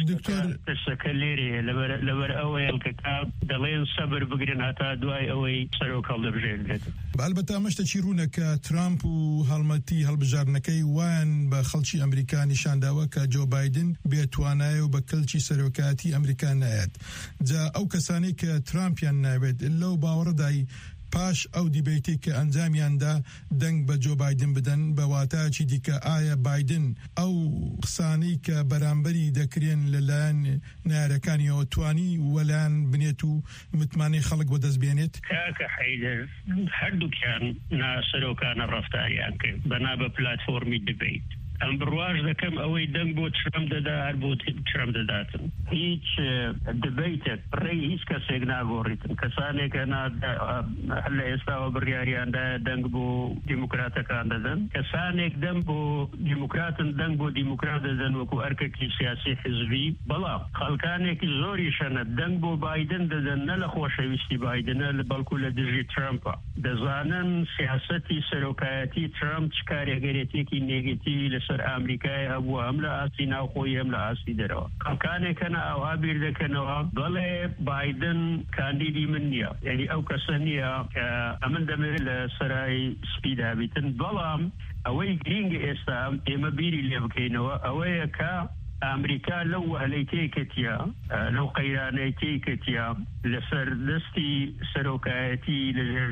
ترسەکە لێرەیە لەبەر ئەوەیە کە دەڵێن سەبر بگرن هەتا دوای ئەوەی سەرۆک هەڵدەبژێنێت ئەلبەتە ئەمەشتێکی ڕوونە کە ترامپ و هەڵمەتی هەڵبژارنەکەی وان بە خەڵکی ئەمریکا نیشانداوە کە جۆ بایدن بێتوانایە و بە کەلکی سەرۆکایەتی ئەمریکا نایەت جا ئەو کەسانی کە ترامپیان ناوێت لەو باوەڕدای پاش ئەو دیبیتی کە ئەنجامیاندا دەنگ بە جۆ بایدن بدەن بەواتایکی دیکە ئایا بایدن ئەو قسانەی کە بەرامبەری دەکرێن لەلایەن نارەکانیەوە توانی وەلایەن بنێت و متمانەی خەڵک بۆ دەستبێنێت کاکە حەیدەر هەردووکیان سەرۆکانە ڕەفتاریان کرد بەنا بە پلاتفۆرمی دبیت ئەم بڕواژ دەکەم ئەوەی دەنگ بۆ ترامپ دەدا هەر بۆ ترامپ دەداتن هیچ دبیتێک ڕێی هیچ کەسێک ناگۆڕیتن کەسانێکە لە ئێستاوە بڕیاریاندا دەنگ بۆ دیموکراتەکان دەدەن کەسانێک دەنگ بۆ دیموکراتن دەنگ بۆ دیموکرات دەدەن وەکو ئەرکێکی سیاسی حزبی بەڵام خەڵکانێکی زۆری شەنە دەنگ بۆ بایدن دەدەن نە لە خۆشەویستی بایدنە لە بەڵکو لە دژی ترامپە دەزانن سیاسەتی سەرۆکایەتی ترامپ چ کارێگەرێتێکی نێگەتیوی لە سەر ئەمریکای هەبووە هەم لە ئاسی ناوخۆی هەم لە ئاسی دەرەوە خەڵکانێکەنە ئەوها بیر دەکەنەوە بەڵێ بایدن کاندیدی من نییە یعنی ئەو کەسە نییە کە ئەمن دەمەوێت لە سەرای سپیدا بیتن بەڵام ئەوەی گرینگە ئێستا ئێمە بیری لێ بکەینەوە ئەوەیە کە ئەمریکا لەو وهلەی تێکەتیە لەو قەیرانەی تێکەتیە لەسەر دەستی سەرۆکایەتی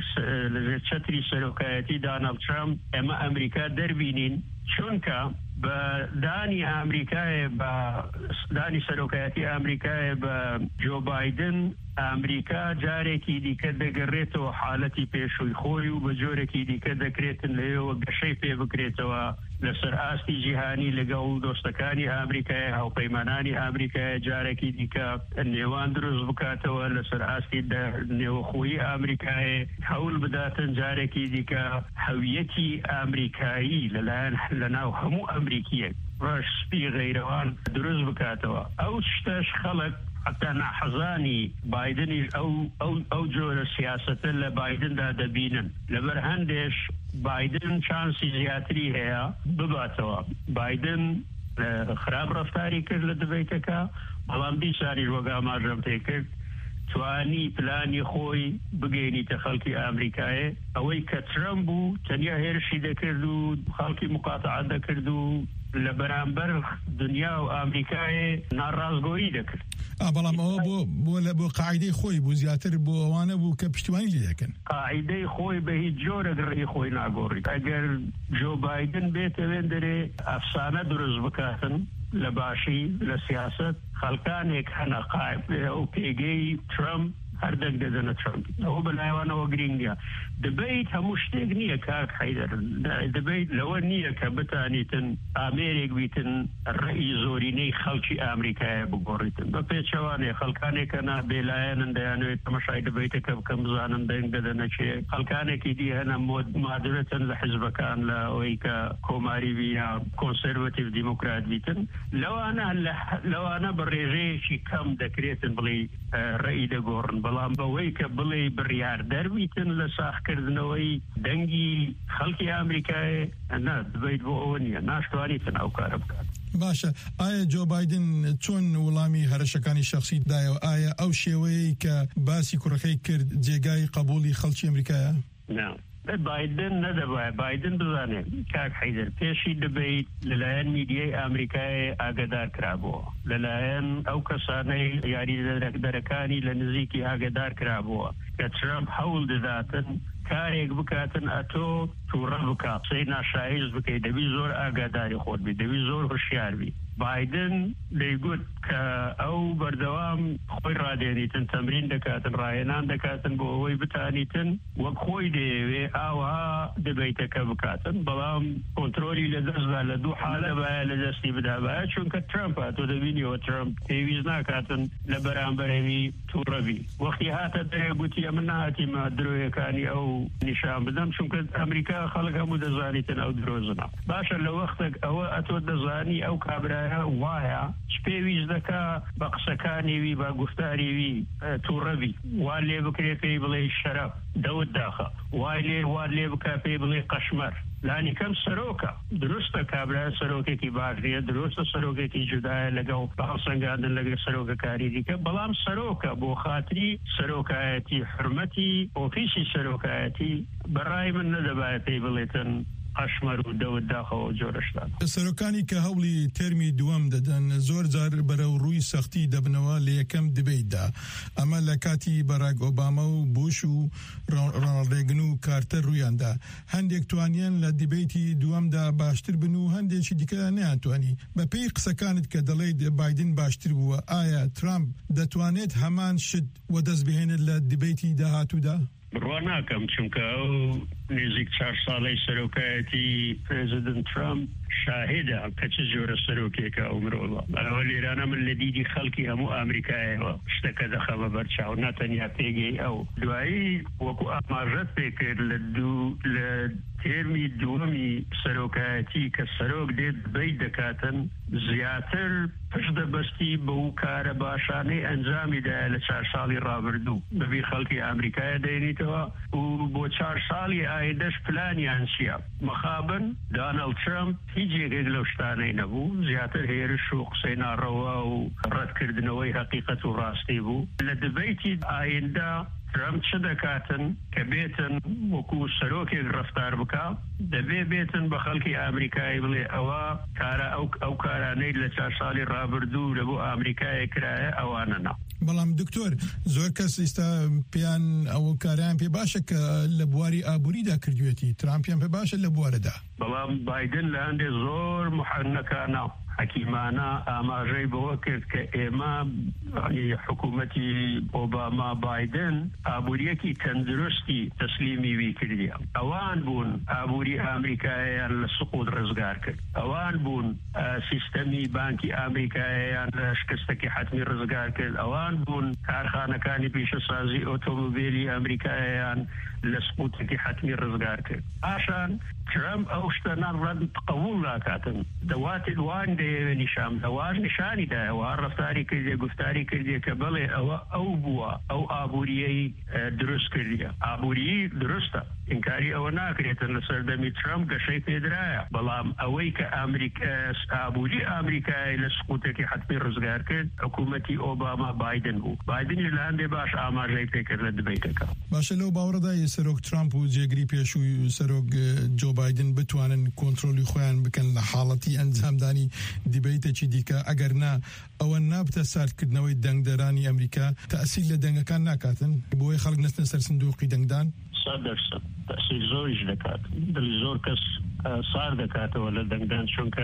لەژێر چەتری سەرۆکایەتی دانەڵد ترامپ ئێمە ئەمریکا دەربینین چونکە بە دانی ئەمریکای بە دانی سەرۆکایەتی ئەمریکای بە جۆ بایدن ئەمریکا جارێکی دیکە دەگەڕێتەوە حالەتی پێشووی خۆی و بە جۆرێکی دیکە دەکرێتن لەوێەوە گەشەی پێ بکرێتەوە لەسەر ئاستی جیهانی لەگەڵ دۆستەکانی ئەمریکای هاوپەیمانانی ئەمریکای جارێکی دیکە نێوان دروست بکاتەوە لەسەر ئاستی نێوەخۆیی ئەمریکای هەوڵ بداتن جارێکی دیکە هەویەتی ئەمریکایی لەلایەن لەناو هەموو ئەمریکیەک ڕەش سپی غەیرەوان دروست بکاتەوە ئەو شتەش خەڵک حتى نحزاني بايدني او جور سياسة لبايدن دا بينن لبر هندش بايدن شانسي زياتري هي بباتوا بايدن خراب رفتاري كر لدبيتكا بلان دي ساري الوغا ماجرم تيكر تواني بلاني خوي بگيني تخلقي امريكاي اوي كترمبو تنيا هيرشي دكردو خلقي مقاطعة دكردو لبرانبر دنیا و ئەمریکای ناڕازگۆیی دەکرد بەڵام ئەوە بۆ قاعدەی خۆی بوو زیاتر بۆ ئەوانە بوو کە پشتیوانی لێ دەکەن قاعدەی خۆی بە هیچ جۆرێک ڕێی خۆی ناگۆڕیت ئەگەر جۆ بایدن بێتەوێن دەرێ ئەفسانە دروست بکاتن لە باشی لە سیاست خەڵکانێک هەنە ئەو پێگەی ترامپ هەردەک دەدەنە ترامپ ئەوە بەلایوانەوە گرنگە دەبیت هەموو شتێک نییە کاک حەیدەر دەبیت لەوە نییە کە بتانیتن ئامێرێک بیتن ڕێی زۆرینەی خەڵکی ئامریکایە بگۆڕیتن بە پێچەوانێ خەڵکانێکە بێلایەنن دەیانوێت تەمەشای دەبیتەکە بکەم بزانن دەنگ دەدەنە چێ خەڵکانێکی دی هەنە مادرەتن لە حیزبەکان لە ئەوەی کە کۆماری یا کۆنسەرواتیڤ دیموکرات بیتن لەوانە بە ڕێژەیەکی کەم دەکرێتن بڵێ ڕێی دەگۆڕن بەڵام بەوەی کە بڵێ بڕیار دەربیتن لە ساختکردنەوەی دەنگی خەڵکی ئامریکایە دەبیت بۆ ئەوە نییە ناشتوانیتن ئەو کارە بکات. باشە ئایا جۆ بایدن چۆن وەڵامی هەرەشەکانی شخصی دایەوە ئایا ئەو شێوەیەی کە باسی کوڕەکەی کرد جێگای قبولی خەڵکی ئەمریکایە؟ بایدن نەدەبایە بایدن بزانێت کاک حەیدەر پێشی دەبیت لەلایەن میدیای ئامریکای ئاگادار کرابووە لەلایەن ئەو کەسانەی یاری دەرەکانی لە نزیکی ئاگادار کرابووە کە ترامپ هەوڵ دەداتن کارێک بکاتن ئەتۆ تووڕە بکە قسەی ناشایست بکەیت دەبی زۆر ئاگاداری خۆت بی دەبی زۆر هوشیار بی بایدن دەیگوت کە ئەو بەردەوام خۆی ڕادێنیتن تەمرین دەکاتن ڕاهێنان دەکاتن بۆ ئەوەی بتانیتن وەک خۆی دەیەوێ ئاوها دەبیتەکە بکاتن بەڵام کۆنترۆلی لە دەستدا لە دوو حالە باە لە دەستی بدابایە چونکە ترامپ تۆ دەبینیەوە ترامپ پێویست ناکاتن لە بەرامبەرەوی تووڕەبی وەختی هاتە دەرێ گوتی ئەمە نهاتیمە درۆیەکانی ئەو نیشان بدەم چونکە ئەمریکا خەڵک هەموو دەزانیتن ئەو درۆزنە باشە لە وەختێک ئەوە ئەتۆ دەزانی ئەو کابرایە وایە پێویست دەکا بە قسەکانیوی بە گفتاریوی تووڕەبی وا لێ بکرێ پێی بڵێ شەرەف دەوت داخە وا لێ بکە پێی بڵێ قەشمەر لانی کەم سەرۆکە دروستە کابرای سەرۆکێکی باشیە دروستە سەرۆکێکی جودایە لەگەڵ هەڵسەنگاندن لەگەڵ سەرۆکەکاری دیکە بەڵام سەرۆکە بۆ خاتری سەرۆکایەتی حرمەتی ئۆفیسی سەرۆکایەتی بەڕای من نەدەبایە پێی بڵێتن ئەشمەر و دەوت داخەوە جۆرەشتان سەرۆکانی کە هەوڵی تەرمی دووەم دەدەن زۆر جار بەرەو ڕووی سەختی دەبنەوە لە یەکەم دبیتدا ئەمە لە کاتی بەراک ئۆبامە و بوش و ڕۆناڵد ڕێگن و کارتەر ڕوویاندا هەندێک توانیان لە دبیتی دووەمدا باشتر بن و هەندێکی دیکە نەیانتوانی بە پێی قسەکانت کە دەڵێیت بایدن باشتر بووە ئایا ترامپ دەتوانێت هەمان شت وەدەست بهێنێت لە دبیتی داهاتوودا؟ بڕوا ناکەم چونکە ئەو نزیک 4 ساڵەی سەرۆکایەتی پرێزیدنت ترامپ شاهدە کە چه جۆرە سەرۆکێکە ئەو مرۆڤە ئەوە لێرانە من لە دیدی خەڵکی هەموو ئامریکایەوە شتەکە دەخەمە بەرچاو ناتەنیا پێگەی ئەو دوایی وەکو ئاماژەت پێکرد لە تێرمی دووەمی سەرۆکایەتی کە سەرۆک دێت بەی دەکاتن زیاتر پشت دەبەستی بەو کارە باشانەی ئەنجامیدایە لە 4 ساڵی ڕابردوو بەبی خەڵکی ئامریکایە دەینیتەوە و بۆ 4 ساڵی ئایندەش پلانیان چییە مەخابن دانەڵد ترامپ هیچ یەکێک لەو شتانەی نەبوو زیاتر هێرش و قسەی ناڕەوا و ڕەتکردنەوەی حەقیقەت و ڕاستی بوو لە دبیتی ئایندا ترامپ چه دەکاتن کە بێتن وەکو سەرۆکێک ڕەفتار بکە دەبێ بێتن بە خەڵکی ئامریکایی بڵێ ئەوە کارە ئەو کارانەی لە 4 ساڵی ڕابردوو لە بۆ ئامریکایە کرایە ئەوانەنا بەڵام دکتۆر زۆر کەس ئێستا پێیان ئەوە کاریان پێ باشە کە لە بواری ئابووریدا کردوێتی ترامپیان پێ باشە لە بوارەدا بەڵام بایدن لە هەندێک زۆر محەنەکانە حکیمانە ئاماژەی بەوە کرد کە ئێمە حکوومەتی ئۆباما بایدن ئابووریەکی تەندروستی تەسلیمی وی کردی ئەوان بوون ئابووری ئامریکایان لە سقوط ڕزگار کرد ئەوان بوون سیستەمی بانکی ئامریکایان لە شکستێکی حتمی ڕزگار کرد ئەوان بوون کارخانەکانی پیشەسازی ئۆتۆمۆبیلی ئەمریکایان لە سقوطێکی حتمی ڕزگار کرد ئاشان ترامپ ئەو شتەنان ڕەت قبول ناکاتن دەواتی وان دەیەوێ نیشان دەواژ نیشانی دایەوە ڕەفتاری کردێ گفتاری کردێ کە بڵێ ئەوە ئەو بووە ئەو ئابووریەی دروست کردیە ئابووری دروستە ئینکاری ئەوە ناکرێتن لە سەردەمی ترامپ گەشەی پێدرایە بەڵام ئەوەی کە ئابووری ئامریکای لە سقوطێکی حتمی ڕزگار کرد حکوومەتی ئۆباما بایدن بوو بایدنی لە هەندێ باش ئاماژەی پێکرد لە دبیتەکە باشە لەو باوەڕەدا سەرۆک ترامپ و جێگری پێشووی سەرۆک جۆ بایدن بتوانن کۆنترۆلی خۆیان بکەن لە حاڵەتی ئەنجامدانی دیبیتێکی دیکە ئەگەر نا ئەوە نابتە ساردکردنەوەی دەنگدەرانی ئەمریکا تەئسیر لە دەنگەکان ناکاتن بۆی خەڵک نەچنە سەر سندوقی دەنگدان 100% تەئسیر زۆریش دەکات دڵی زۆر کەس سار دەکاتەوە لە دەنگدان چونکە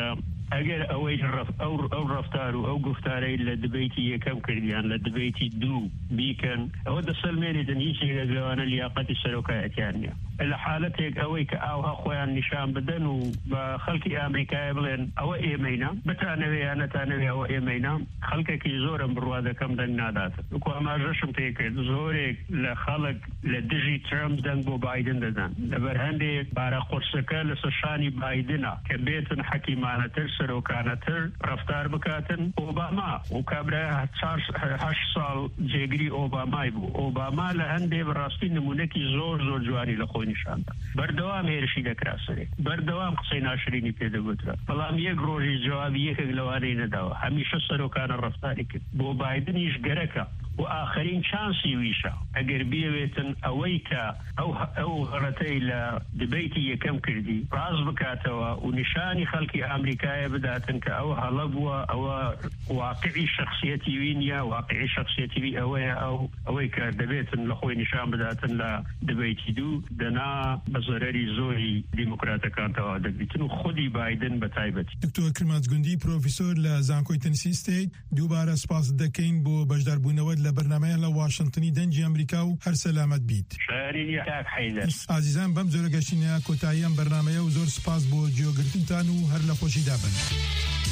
ئەگەر ئەوەی ئەو ڕفتار و ئەو گفتارەی لە دبیتی یەکەم کردیان لە دبیتی دوو بیکەن ئەوە دەسەلمێنێتن هیچ لەگەوانە لیاقەتی سەرۆکایەتیان نییە لە حالەتێک ئەوەی کە ئاوها خۆیان نیشان بدەن و بە خەڵکی ئامریکای بڵێن ئەوە ئێمەینا بتانەوێ یان نەتانەوێ ئەوە ئێمەینا خەڵکێکی زۆرم بڕوا دەکەم دەنگ ناداتن وەکو ئاماژەشم پێکرد زۆرێک لە خەڵک لە دژی ترامپ دەنگ بۆ بایدن دەدەن لەبەر هەندێک بارە قورسەکە لە سەرشانی بایدنە کە بێتن حەکیمانەتر سەرۆکانەتر ڕفتار بکاتن ئۆباما و کابرا 8 ساڵ جێگری ئۆبامای بوو ئۆباما لە هەندێک بەڕاستی نمونەکی زۆر جوانی لە خۆی نیشاندا بەردەوام هێرشی دەکرا سەرێک بەردەوام قسەی ناشرینی پێدەگوترا بەڵام یەک ڕۆژی جوابی یەکێک لەوانەی نەداوە هەمیشە سەرۆکانە ڕفتاری کرد بۆ بایدنیش گەرەکە و آخرین چانسی ویشە ئەگەر بیاوێتن ئەوەی کە ئەو غەڵەتەی لە دبیتی یەکەم کردی ڕاز بکاتەوە و نیشانی خەڵکی ئامریکایە بداتن کە ئەو هەڵە بووە ئەوە واقعی شخصیەتی وی نیە واقعی شخصیەتی وی ئەوەیە ئەوەی کە دەبێتن لە خۆی نیشان بداتن لە دبیتی دوو دەنا بە زەرەری زۆری دیموکراتەکانتەوە دەبیتن و خودی بایدن بە تایبەتی. دکتۆر کرماچگوندی پرۆفیسۆر لە زانکۆی تەنیسی ستیت دووبارە سپاس دەکەین بۆ بەشداربوونەوە لە بەرنامەیە لە واشنگتنی دەنجی ئەمریکا و هەر سەلامەت بیت. عزیزان بەم جۆرە گەشتینە کۆتاییان بەرنامەیە و زۆر سپاس بۆ جێگرتنتان و هەر لە خۆشی دابن.